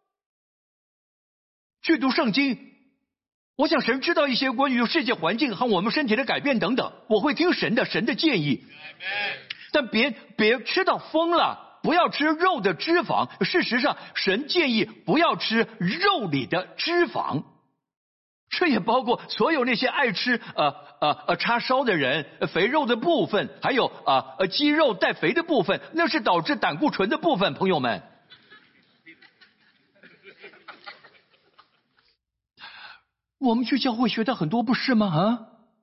去读圣经，我想神知道一些关于世界环境和我们身体的改变等等，我会听神的神的建议。但别别吃到疯了，不要吃肉的脂肪。事实上神建议不要吃肉里的脂肪，这也包括所有那些爱吃呃呃呃叉烧的人，肥肉的部分，还有啊呃鸡肉带肥的部分，那是导致胆固醇的部分。朋友们，我们去教会学到很多，不是吗？啊！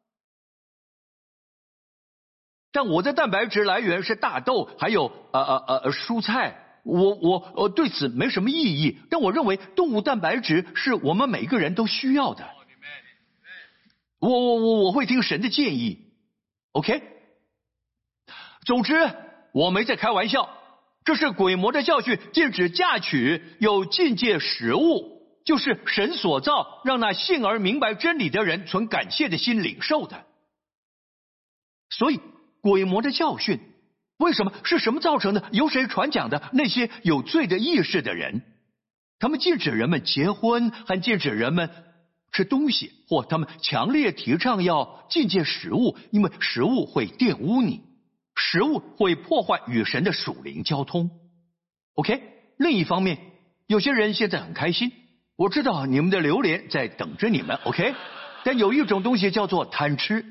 但我的蛋白质来源是大豆，还有呃呃呃蔬菜，我我我对此没什么异议。但我认为动物蛋白质是我们每个人都需要的。我我我我会听神的建议 ，OK。总之，我没在开玩笑，这是鬼魔的教训，禁止嫁娶，有禁戒食物，就是神所造，让那信而明白真理的人存感谢的心领受的。所以鬼魔的教训为什么是什么造成的？由谁传讲的？那些有罪的意识的人，他们禁止人们结婚，还禁止人们吃东西，或他们强烈提倡要禁戒食物，因为食物会玷污你。 食物会破坏与神的属灵交通。 OK， 另一方面，有些人现在很开心，我知道你们的榴莲在等着你们 OK， 但有一种东西叫做贪吃。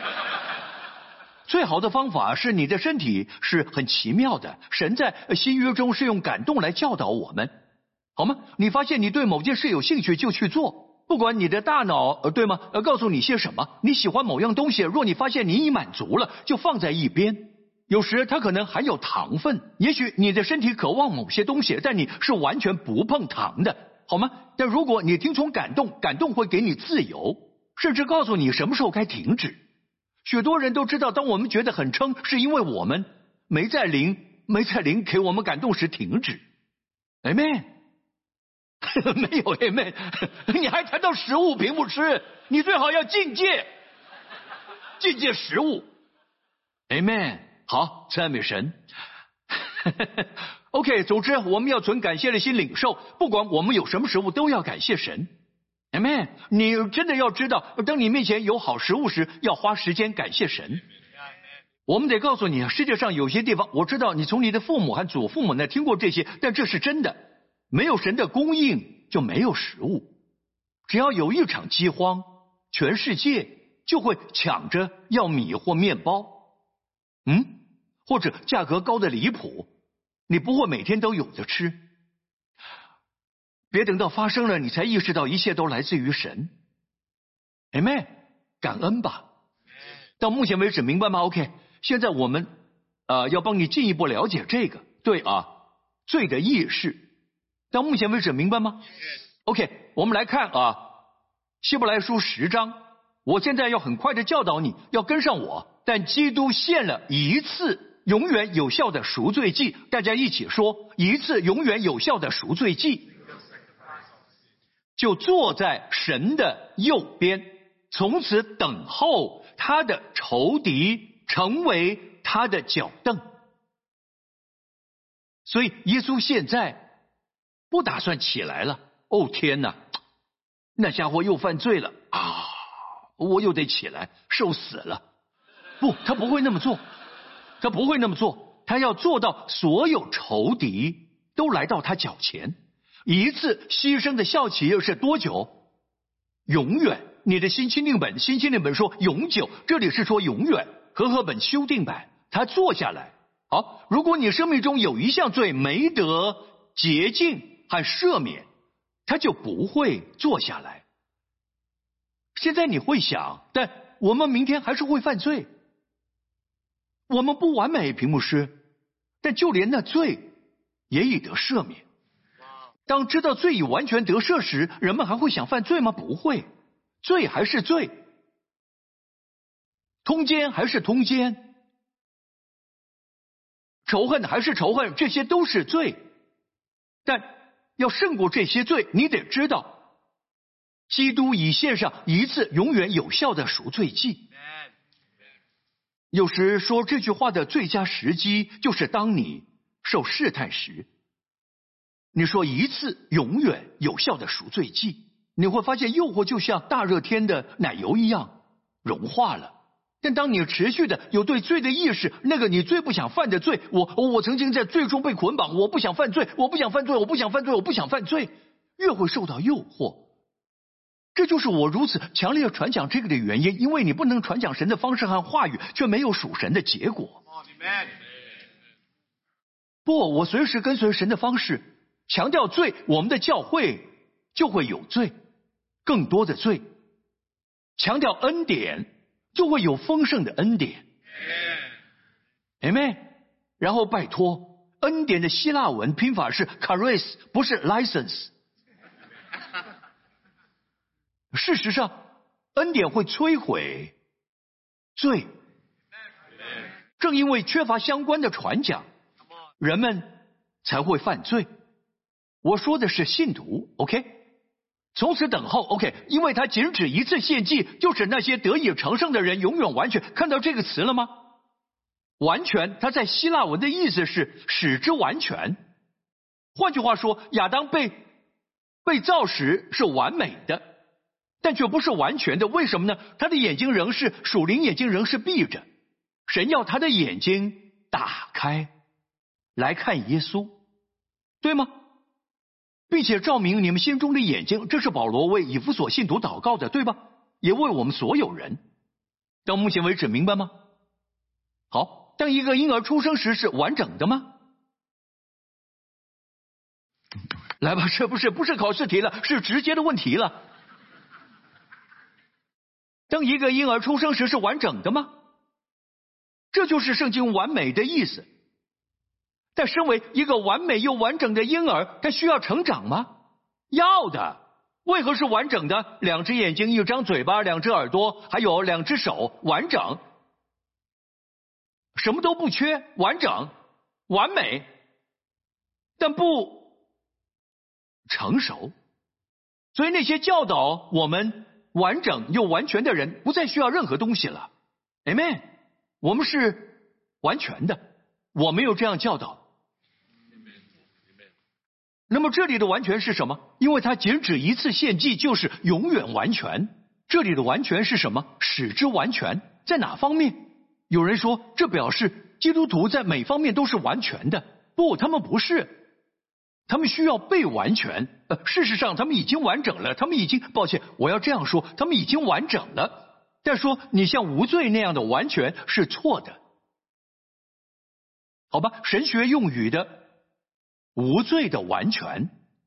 最好的方法是你的身体是很奇妙的，神在新约中是用感动来教导我们，好吗？你发现你对某件事有兴趣就去做，不管你的大脑呃对吗呃告诉你些什么，你喜欢某样东西，若你发现你已满足了，就放在一边。有时它可能含有糖分，也许你的身体渴望某些东西，但你是完全不碰糖的，好吗？但如果你听从感动，感动会给你自由，甚至告诉你什么时候该停止。许多人都知道，当我们觉得很撑，是因为我们没在灵没在灵给我们感动时停止。 Amen。 没有 Amen。 你还谈到食物平不吃，你最好要禁戒禁戒食物。 Amen。 好，赞美神。OK， 总之我们要存感谢的心领受，不管我们有什么食物都要感谢神。Amen。 你真的要知道，当你面前有好食物时，要花时间感谢神。我们得告诉你，世界上有些地方，我知道你从你的父母和祖父母那听过这些，但这是真的，没有神的供应就没有食物。只要有一场饥荒，全世界就会抢着要米或面包，嗯，或者价格高的离谱，你不会每天都有的吃。别等到发生了你才意识到一切都来自于神。 Amen， 感恩吧。到目前为止明白吗？ OK， 现在我们呃要帮你进一步了解这个。对啊，罪的意识，到目前为止明白吗？ OK， 我们来看啊，希伯来书十章，我现在要很快的教导你，要跟上我。但基督献了一次永远有效的赎罪祭，大家一起说，一次永远有效的赎罪祭，就坐在神的右边，从此等候他的仇敌成为他的脚凳。所以耶稣现在不打算起来了。哦天哪，那家伙又犯罪了啊！我又得起来受死了。不，他不会那么做，他不会那么做，他要做到所有仇敌都来到他脚前。一次牺牲的效期又是多久？永远。你的新钦定本，新钦定本说永久，这里是说永远。和合本修订版，他坐下来。好，如果你生命中有一项罪没得洁净和赦免，他就不会坐下来。现在你会想，但我们明天还是会犯罪，我们不完美，屏幕师，但就连那罪也已得赦免。当知道罪已完全得赦时，人们还会想犯罪吗？不会，罪还是罪，通奸还是通奸，仇恨还是仇恨，这些都是罪。但要胜过这些罪，你得知道，基督已献上一次永远有效的赎罪祭。有时说这句话的最佳时机，就是当你受试探时。你说一次永远有效的赎罪祭，你会发现诱惑就像大热天的奶油一样融化了。但当你持续的有对罪的意识，那个你最不想犯的罪，我我曾经在罪中被捆绑，我不想犯罪，我不想犯罪，我不想犯罪，我不想犯罪，越会受到诱惑。这就是我如此强烈传讲这个的原因，因为你不能传讲神的方式和话语，却没有属神的结果。不，我随时跟随神的方式，强调罪，我们的教会就会有罪，更多的罪；强调恩典，就会有丰盛的恩典。Amen。然后拜托，恩典的希腊文拼法是 charis， 不是 license。事实上，恩典会摧毁罪。正因为缺乏相关的传讲，人们才会犯罪。我说的是信徒 ，OK？ 从此等候 ，OK？ 因为他仅止一次献祭，就使那些得以成圣的人永远完全。看到这个词了吗？完全，它在希腊文的意思是使之完全。换句话说，亚当被被造时是完美的，但却不是完全的。为什么呢？他的眼睛仍是属灵眼睛仍是闭着， 神要他的眼睛打开，来看耶稣，对吗？并且照明你们心中的眼睛，这是保罗为以弗所信徒祷告的，对吧？也为我们所有人。到目前为止明白吗？好，当一个婴儿出生时是完整的吗？来吧，这不是不是考试题了，是直接的问题了。当一个婴儿出生时是完整的吗？这就是圣经完美的意思。但身为一个完美又完整的婴儿，他需要成长吗？要的。为何是完整的？两只眼睛，一张嘴巴，两只耳朵，还有两只手，完整，什么都不缺，完整，完美，但不成熟。所以那些教导我们完整又完全的人，不再需要任何东西了。 Amen。 我们是完全的，我没有这样教导。那么这里的完全是什么？因为它仅指一次献祭就是永远完全。这里的完全是什么？使之完全。在哪方面？有人说这表示基督徒在每方面都是完全的。不，他们不是，他们需要被完全。呃，事实上他们已经完整了，他们已经，抱歉，我要这样说，他们已经完整了。但说你像无罪那样的完全是错的。好吧，神学用语的无罪的完全，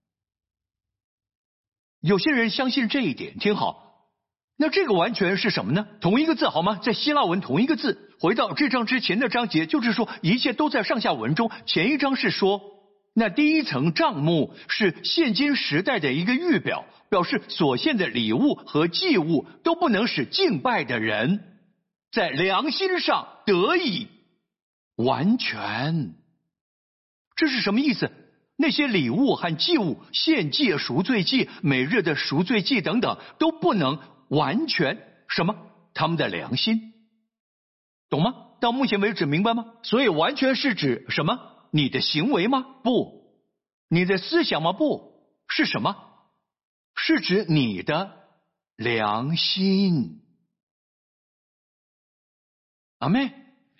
有些人相信这一点，听好。那这个完全是什么呢？同一个字好吗？在希腊文同一个字。回到这章之前的章节，就是说一切都在上下文中。前一章是说，那第一层帐幕是现今时代的一个预表，表示所献的礼物和祭物都不能使敬拜的人在良心上得以完全。这是什么意思？那些礼物和祭物，献祭、赎罪祭、每日的赎罪祭等等，都不能完全什么？他们的良心，懂吗？到目前为止明白吗？所以完全是指什么？你的行为吗？不。你的思想吗？不。是什么？是指你的良心。阿们。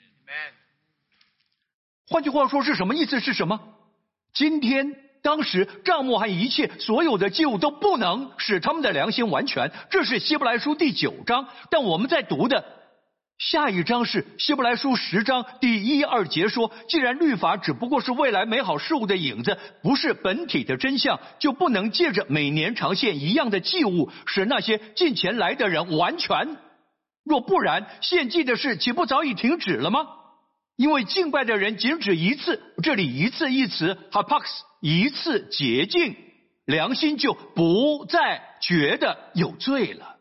换句话说是什么意思？是什么？今天当时帐幕和一切所有的祭物都不能使他们的良心完全，这是希伯来书第九章。但我们在读的下一章是希伯来书十章第一二节说，既然律法只不过是未来美好事物的影子，不是本体的真相，就不能借着每年常献一样的祭物使那些近前来的人完全。若不然，献祭的事岂不早已停止了吗？因为敬拜的人仅指一次，这里一次一词 hapax， 一次洁净，良心就不再觉得有罪了。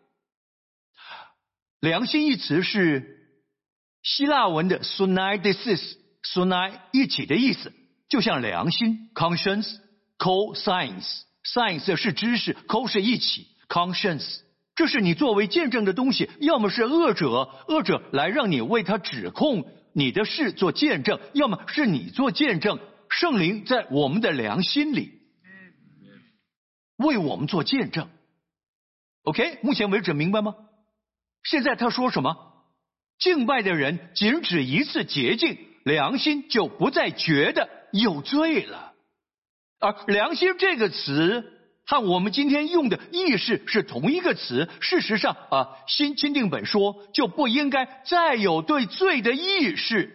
良心一词是希腊文的 sunaidesis， sunai 一起的意思，就像良心 conscience co science， science 是知识， co 是一起 conscience， 这是你作为见证的东西，要么是恶者，恶者来让你为他指控你的事做见证，要么是你做见证，圣灵在我们的良心里为我们做见证。 OK， 目前为止明白吗？现在他说什么？敬拜的人仅指一次洁净，良心就不再觉得有罪了。而良心这个词和我们今天用的意识是同一个词。事实上啊，新钦定本说就不应该再有对罪的意识。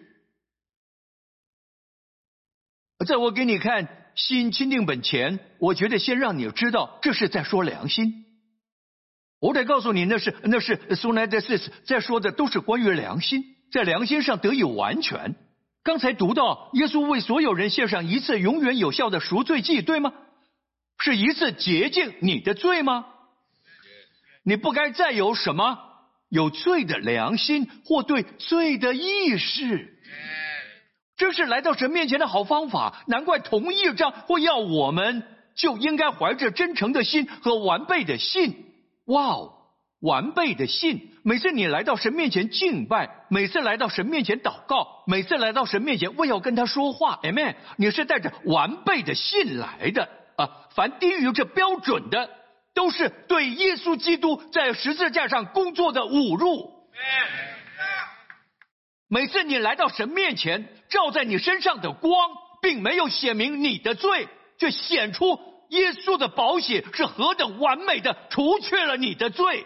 在我给你看新钦定本前，我觉得先让你知道这是在说良心。我得告诉你，那是那是 sunaidesis 在说的都是关于良心，在良心上得以完全。刚才读到耶稣为所有人献上一次永远有效的赎罪祭，对吗？是一次洁净你的罪吗？你不该再有什么有罪的良心或对罪的意识。这是来到神面前的好方法，难怪同一章会要我们就应该怀着真诚的心和完备的信。哇哦，完备的信！每次你来到神面前敬拜，每次来到神面前祷告，每次来到神面前为要跟他说话 Amen， 你是带着完备的信来的啊！凡低于这标准的，都是对耶稣基督在十字架上工作的侮辱。 每次你来到神面前，照在你身上的光，并没有显明你的罪，却显出耶稣的宝血是何等完美的除去了你的罪。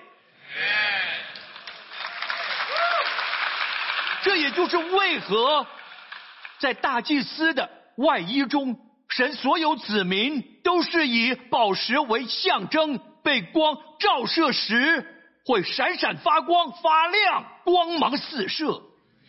这也就是为何在大祭司的外衣中，神所有子民都是以宝石为象征，被光照射时会闪闪发光发亮，光芒四射。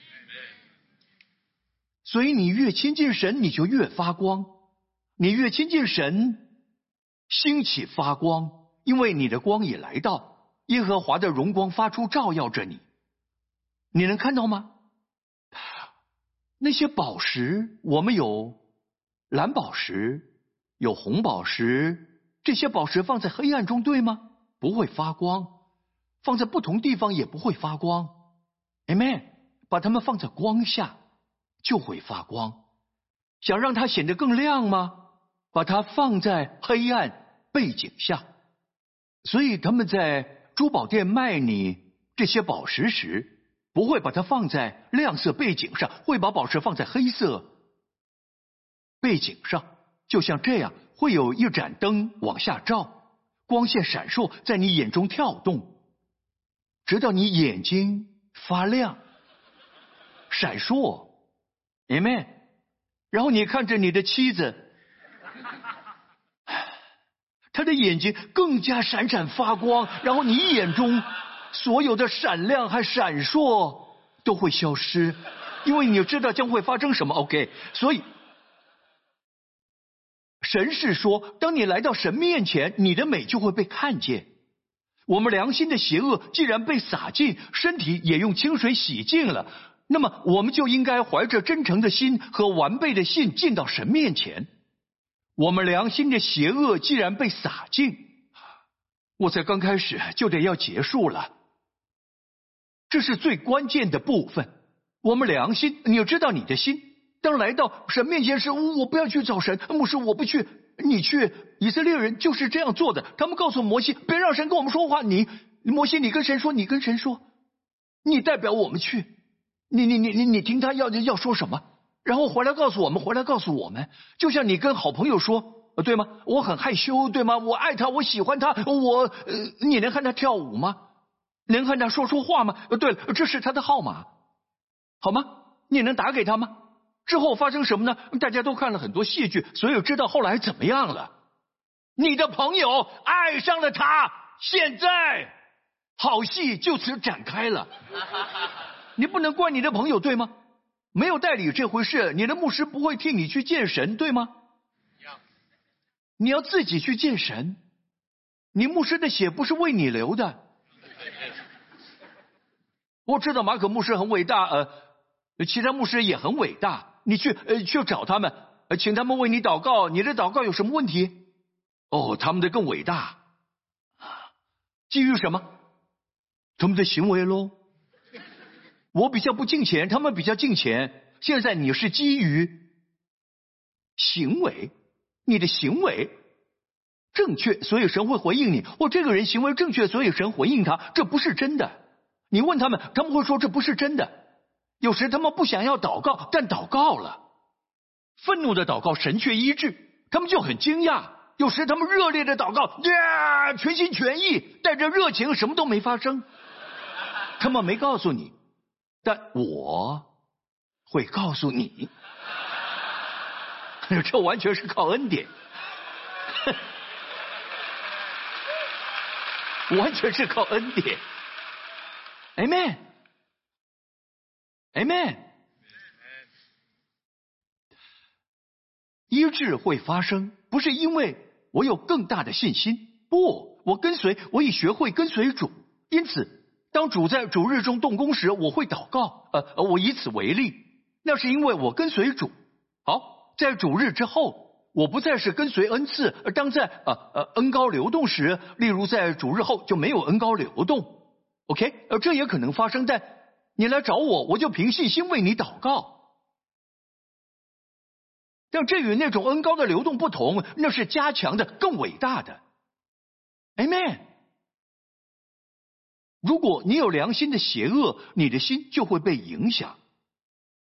所以你越亲近神，你就越发光，你越亲近神，兴起发光，因为你的光已来到，耶和华的荣光发出照耀着你。你能看到吗？那些宝石，我们有蓝宝石，有红宝石，这些宝石放在黑暗中，对吗？不会发光，放在不同地方也不会发光。 Amen。 把它们放在光下就会发光。想让它显得更亮吗？把它放在黑暗背景下。所以他们在珠宝店卖你这些宝石时，不会把它放在亮色背景上，会把宝石放在黑色背景上，就像这样，会有一盏灯往下照，光线闪烁在你眼中跳动，直到你眼睛发亮闪烁。 Amen。 然后你看着你的妻子，她的眼睛更加闪闪发光，然后你眼中所有的闪亮和闪烁都会消失，因为你知道将会发生什么。 OK。 所以神是说，当你来到神面前，你的美就会被看见。我们良心的邪恶既然被洒尽，身体也用清水洗净了，那么我们就应该怀着真诚的心和完备的信进到神面前。我们良心的邪恶既然被洒尽，我才刚开始就得要结束了。这是最关键的部分。我们良心，你要知道你的心，当来到神面前时，我不要去找神，牧师我不去，你去。以色列人就是这样做的，他们告诉摩西，别让神跟我们说话，你摩西你跟神说，你跟神说，你代表我们去，你你你你你听他要要说什么，然后回来告诉我们，回来告诉我们。就像你跟好朋友说，对吗？我很害羞，对吗？我爱他，我喜欢他，我呃，你能和他跳舞吗？能和他说说话吗？对了，这是他的号码，好吗？你能打给他吗？之后发生什么呢？大家都看了很多戏剧，所以知道后来怎么样了。你的朋友爱上了他，现在好戏就此展开了。你不能怪你的朋友，对吗？没有代理这回事，你的牧师不会替你去见神，对吗？你要自己去见神，你牧师的血不是为你流的。我知道马可牧师很伟大，呃，其他牧师也很伟大，你去呃去找他们，呃，请他们为你祷告，你的祷告有什么问题？哦，他们的更伟大，基于什么？他们的行为咯。我比较不敬虔，他们比较敬虔。现在你是基于行为，你的行为正确，所以神会回应你。或这个人行为正确，所以神回应他，这不是真的。你问他们，他们会说这不是真的。有时他们不想要祷告，但祷告了，愤怒的祷告神却医治，他们就很惊讶。有时他们热烈的祷告，呀，全心全意，带着热情，什么都没发生。他们没告诉你，但我会告诉你，这完全是靠恩典，完全是靠恩典。Amen。 Amen。 医治会发生，不是因为我有更大的信心，不，我跟随，我已学会跟随主。因此当主在主日中动工时，我会祷告，呃，我以此为例，那是因为我跟随主。好，在主日之后，我不再是跟随恩赐，而当在呃呃恩膏流动时，例如在主日后就没有恩膏流动。OK， 呃，这也可能发生，但你来找我，我就凭信心为你祷告。但这与那种恩膏的流动不同，那是加强的，更伟大的。Amen。 如果你有良心的邪恶，你的心就会被影响。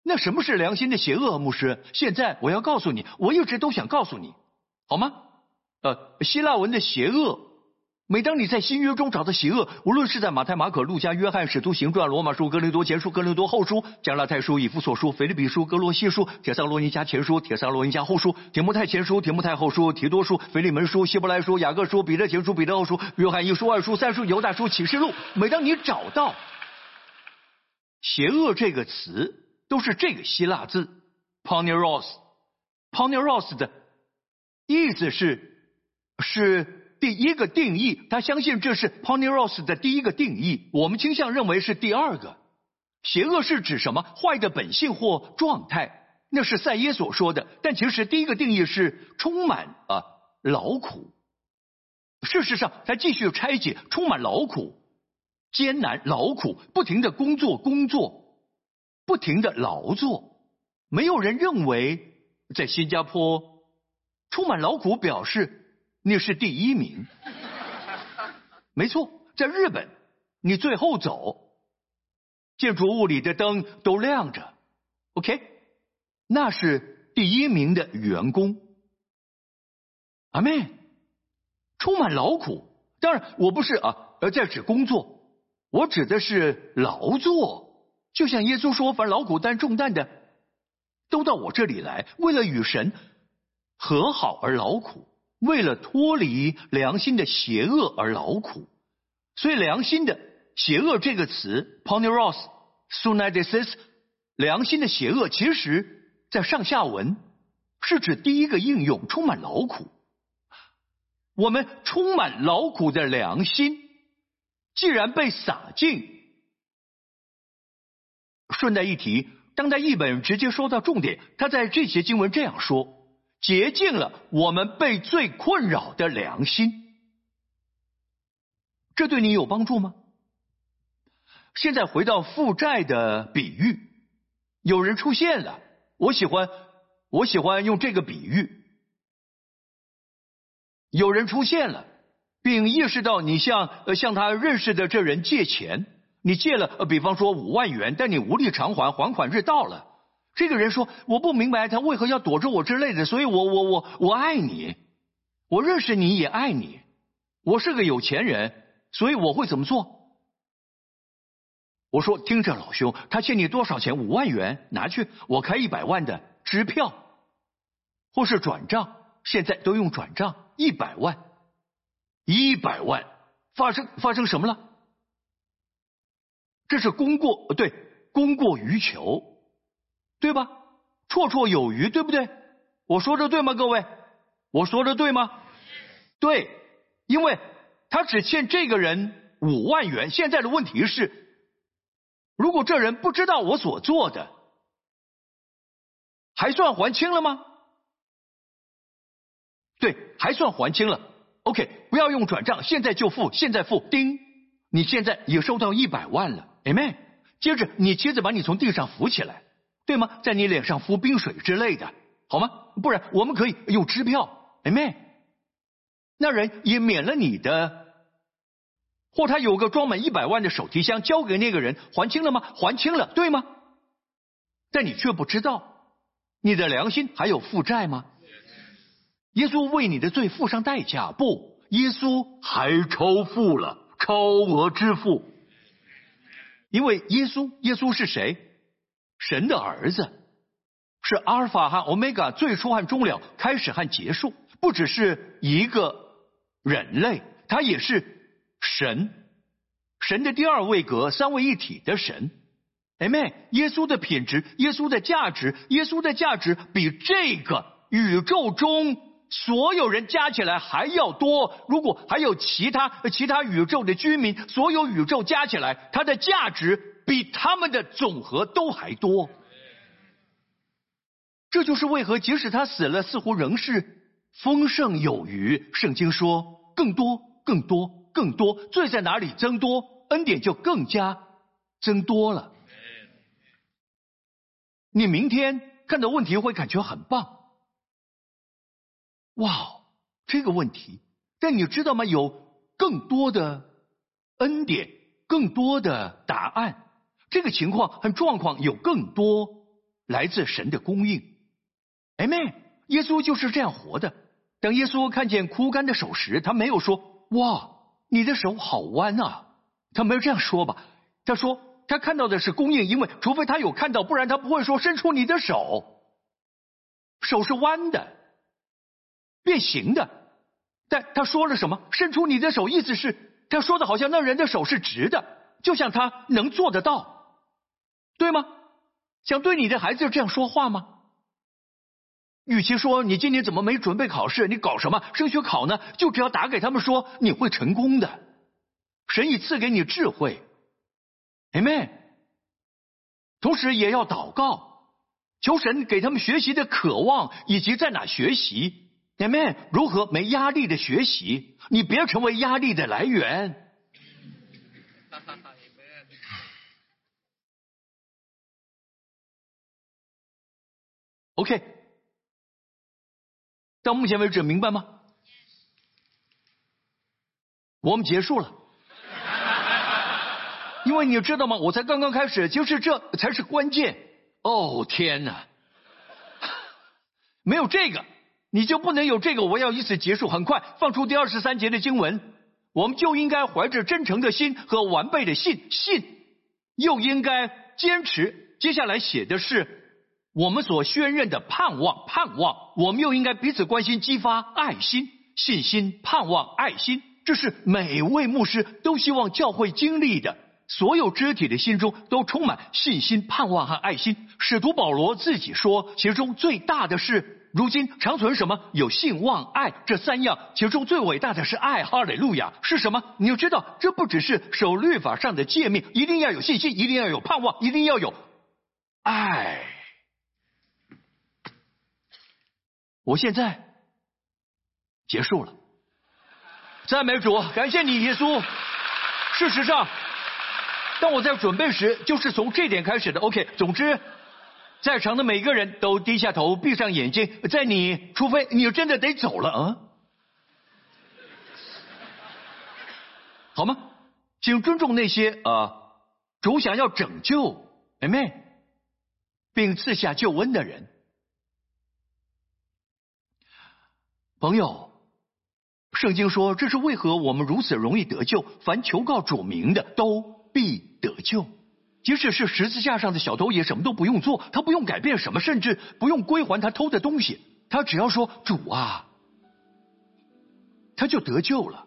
那什么是良心的邪恶，牧师？现在我要告诉你，我一直都想告诉你，好吗？呃，希腊文的邪恶，每当你在新约中找到邪恶，无论是在马太、马可、路加、约翰、使徒行传、罗马书、哥林多前书、哥林多后书、加拉太书、以弗所书、腓立比书、哥罗西书、帖撒罗尼迦前书、帖撒罗尼迦后书、提摩太前书、提摩太后书、提多书、腓利门书、希伯来书、雅各书、彼得前书、彼得后书、约翰一书、二书、三书、犹大书、启示录，每当你找到邪恶这个词，都是这个希腊字 Poneros。Poneros 的意思是是第一个定义，他相信这是 Poneros 的第一个定义，我们倾向认为是第二个。邪恶是指什么？坏的本性或状态，那是赛耶所说的，但其实第一个定义是充满啊劳苦。事实上他继续拆解，充满劳苦、艰难、劳苦，不停的工作工作，不停的劳作。没有人认为在新加坡充满劳苦表示你是第一名。没错，在日本你最后走，建筑物里的灯都亮着 OK， 那是第一名的员工。阿们。充满劳苦，当然我不是啊在指工作，我指的是劳作。就像耶稣说，凡劳苦担重担的都到我这里来，为了与神和好而劳苦，为了脱离良心的邪恶而劳苦。所以良心的邪恶这个词 Poneros Sunaidesis， 良心的邪恶其实在上下文是指第一个应用，充满劳苦。我们充满劳苦的良心既然被洒净，顺带一提，当代译本直接说到重点，他在这些经文这样说，洁净了我们被罪困扰的良心。这对你有帮助吗？现在回到负债的比喻，有人出现了，我喜欢我喜欢用这个比喻。有人出现了，并意识到你向呃向他认识的这人借钱，你借了呃比方说五万元，但你无力偿还，还款日到了。这个人说，我不明白他为何要躲着我之类的，所以我我我我爱你，我认识你也爱你，我是个有钱人，所以我会怎么做？我说，听着老兄，他欠你多少钱？五万元，拿去，我开一百万的支票，或是转账，现在都用转账。一百万，一百万，发生发生什么了？这是供过，对，供过于求，对吧？绰绰有余，对不对？我说的对吗，各位？我说的对吗？对，因为他只欠这个人五万元。现在的问题是，如果这人不知道我所做的，还算还清了吗？对，还算还清了。 OK， 不要用转账，现在就付，现在付，叮，你现在也收到一百万了 Amen。 接着你妻子把你从地上扶起来，对吗？在你脸上敷冰水之类的，好吗？不然我们可以用支票 Amen。 那人也免了你的，或他有个装满一百万的手提箱交给那个人，还清了吗？还清了，对吗？但你却不知道，你的良心还有负债吗？耶稣为你的罪付上代价，不，耶稣还超付了，超额支付。因为耶稣，耶稣是谁？神的儿子，是阿尔法和欧米伽，最初和终了，开始和结束，不只是一个人类，他也是神，神的第二位格，三位一体的神。Amen。耶稣的品质，耶稣的价值，耶稣的价值比这个宇宙中所有人加起来还要多。如果还有其他其他宇宙的居民，所有宇宙加起来，它的价值比他们的总和都还多。这就是为何即使他死了，似乎仍是丰盛有余。圣经说更多更多更多，罪在哪里增多，恩典就更加增多了。你明天看到问题会感觉很棒，哇，这个问题，但你知道吗？有更多的恩典，更多的答案，这个情况和状况有更多， 来自神的供应。阿们。耶稣就是这样活的。当耶稣看见枯干的手时，他没有说哇你的手好弯啊，他没有这样说吧。他说他看到的是供应，因为除非他有看到，不然他不会说伸出你的手。手是弯的变形的，但他说了什么？伸出你的手，意思是他说的好像那人的手是直的，就像他能做得到，对吗？想对你的孩子这样说话吗？与其说你今年怎么没准备考试，你搞什么升学考呢？就只要打给他们说你会成功的，神已赐给你智慧。 Amen。 同时也要祷告，求神给他们学习的渴望，以及在哪学习。 Amen。 如何没压力的学习，你别成为压力的来源。OK， 到目前为止明白吗？我们结束了。因为你知道吗？我才刚刚开始，就是这才是关键。哦天哪！没有这个，你就不能有这个。我要以此结束，很快放出第二十三节的经文。我们就应该怀着真诚的心和完备的信，信又应该坚持。接下来写的是我们所宣认的盼望，盼望我们又应该彼此关心，激发爱心、信心、盼望、爱心。这是每位牧师都希望教会经历的。所有肢体的心中都充满信心、盼望和爱心。使徒保罗自己说，其中最大的是如今长存什么？有信望爱这三样，其中最伟大的是爱。哈利路亚！是什么？你要知道，这不只是守律法上的诫命，一定要有信心，一定要有盼望，一定要有爱。我现在结束了，赞美主，感谢你耶稣。事实上当我在准备时就是从这点开始的。 OK， 总之在场的每个人都低下头闭上眼睛，在你除非你真的得走了啊，好吗？请尊重那些呃主想要拯救 Amen 并赐下救恩的人。朋友，圣经说这是为何我们如此容易得救，凡求告主名的都必得救。即使是十字架上的小偷也什么都不用做，他不用改变什么，甚至不用归还他偷的东西，他只要说主啊，他就得救了。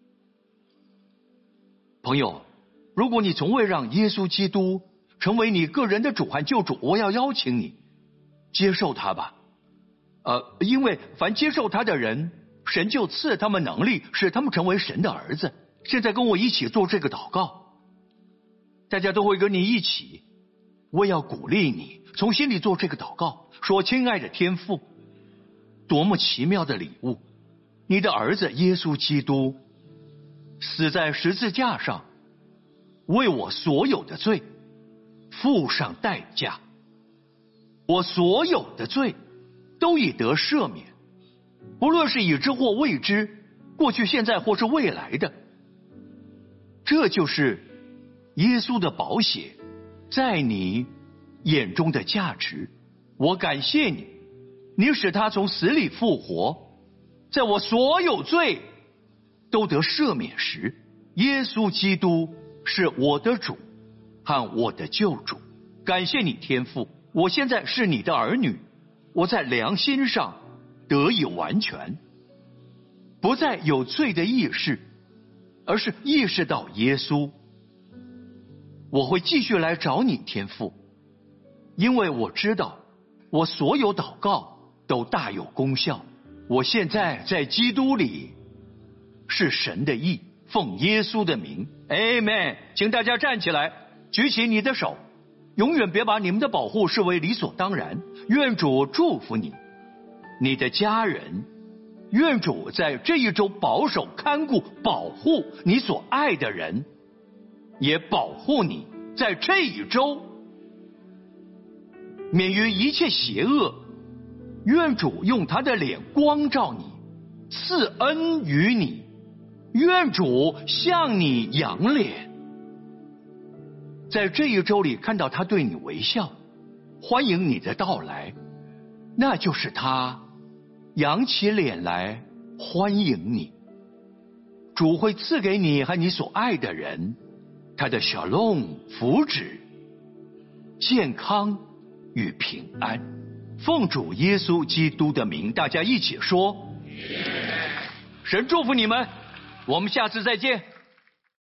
朋友，如果你从未让耶稣基督成为你个人的主和救主，我要邀请你接受他吧。呃，因为凡接受他的人，神就赐他们能力，使他们成为神的儿子。现在跟我一起做这个祷告，大家都会跟你一起。我要鼓励你从心里做这个祷告，说亲爱的天父，多么奇妙的礼物，你的儿子耶稣基督死在十字架上，为我所有的罪付上代价，我所有的罪都已得赦免，不论是已知或未知，过去现在或是未来的。这就是耶稣的宝血在你眼中的价值。我感谢你，你使他从死里复活，在我所有罪都得赦免时，耶稣基督是我的主和我的救主。感谢你天父，我现在是你的儿女，我在良心上得以完全，不再有罪的意识，而是意识到耶稣。我会继续来找你天父，因为我知道我所有祷告都大有功效。我现在在基督里是神的义，奉耶稣的名 Amen。 请大家站起来，举起你的手，永远别把你们的保护视为理所当然。愿主祝福你，你的家人，愿主在这一周保守看顾保护你所爱的人，也保护你在这一周免于一切邪恶。愿主用他的脸光照你，赐恩于你。愿主向你仰脸，在这一周里看到他对你微笑。 欢迎你的到来，那就是他扬起脸来欢迎你。主会赐给你和你所爱的人他的shalom福祉、健康与平安。奉主耶稣基督的名，大家一起说：神祝福你们，我们下次再见。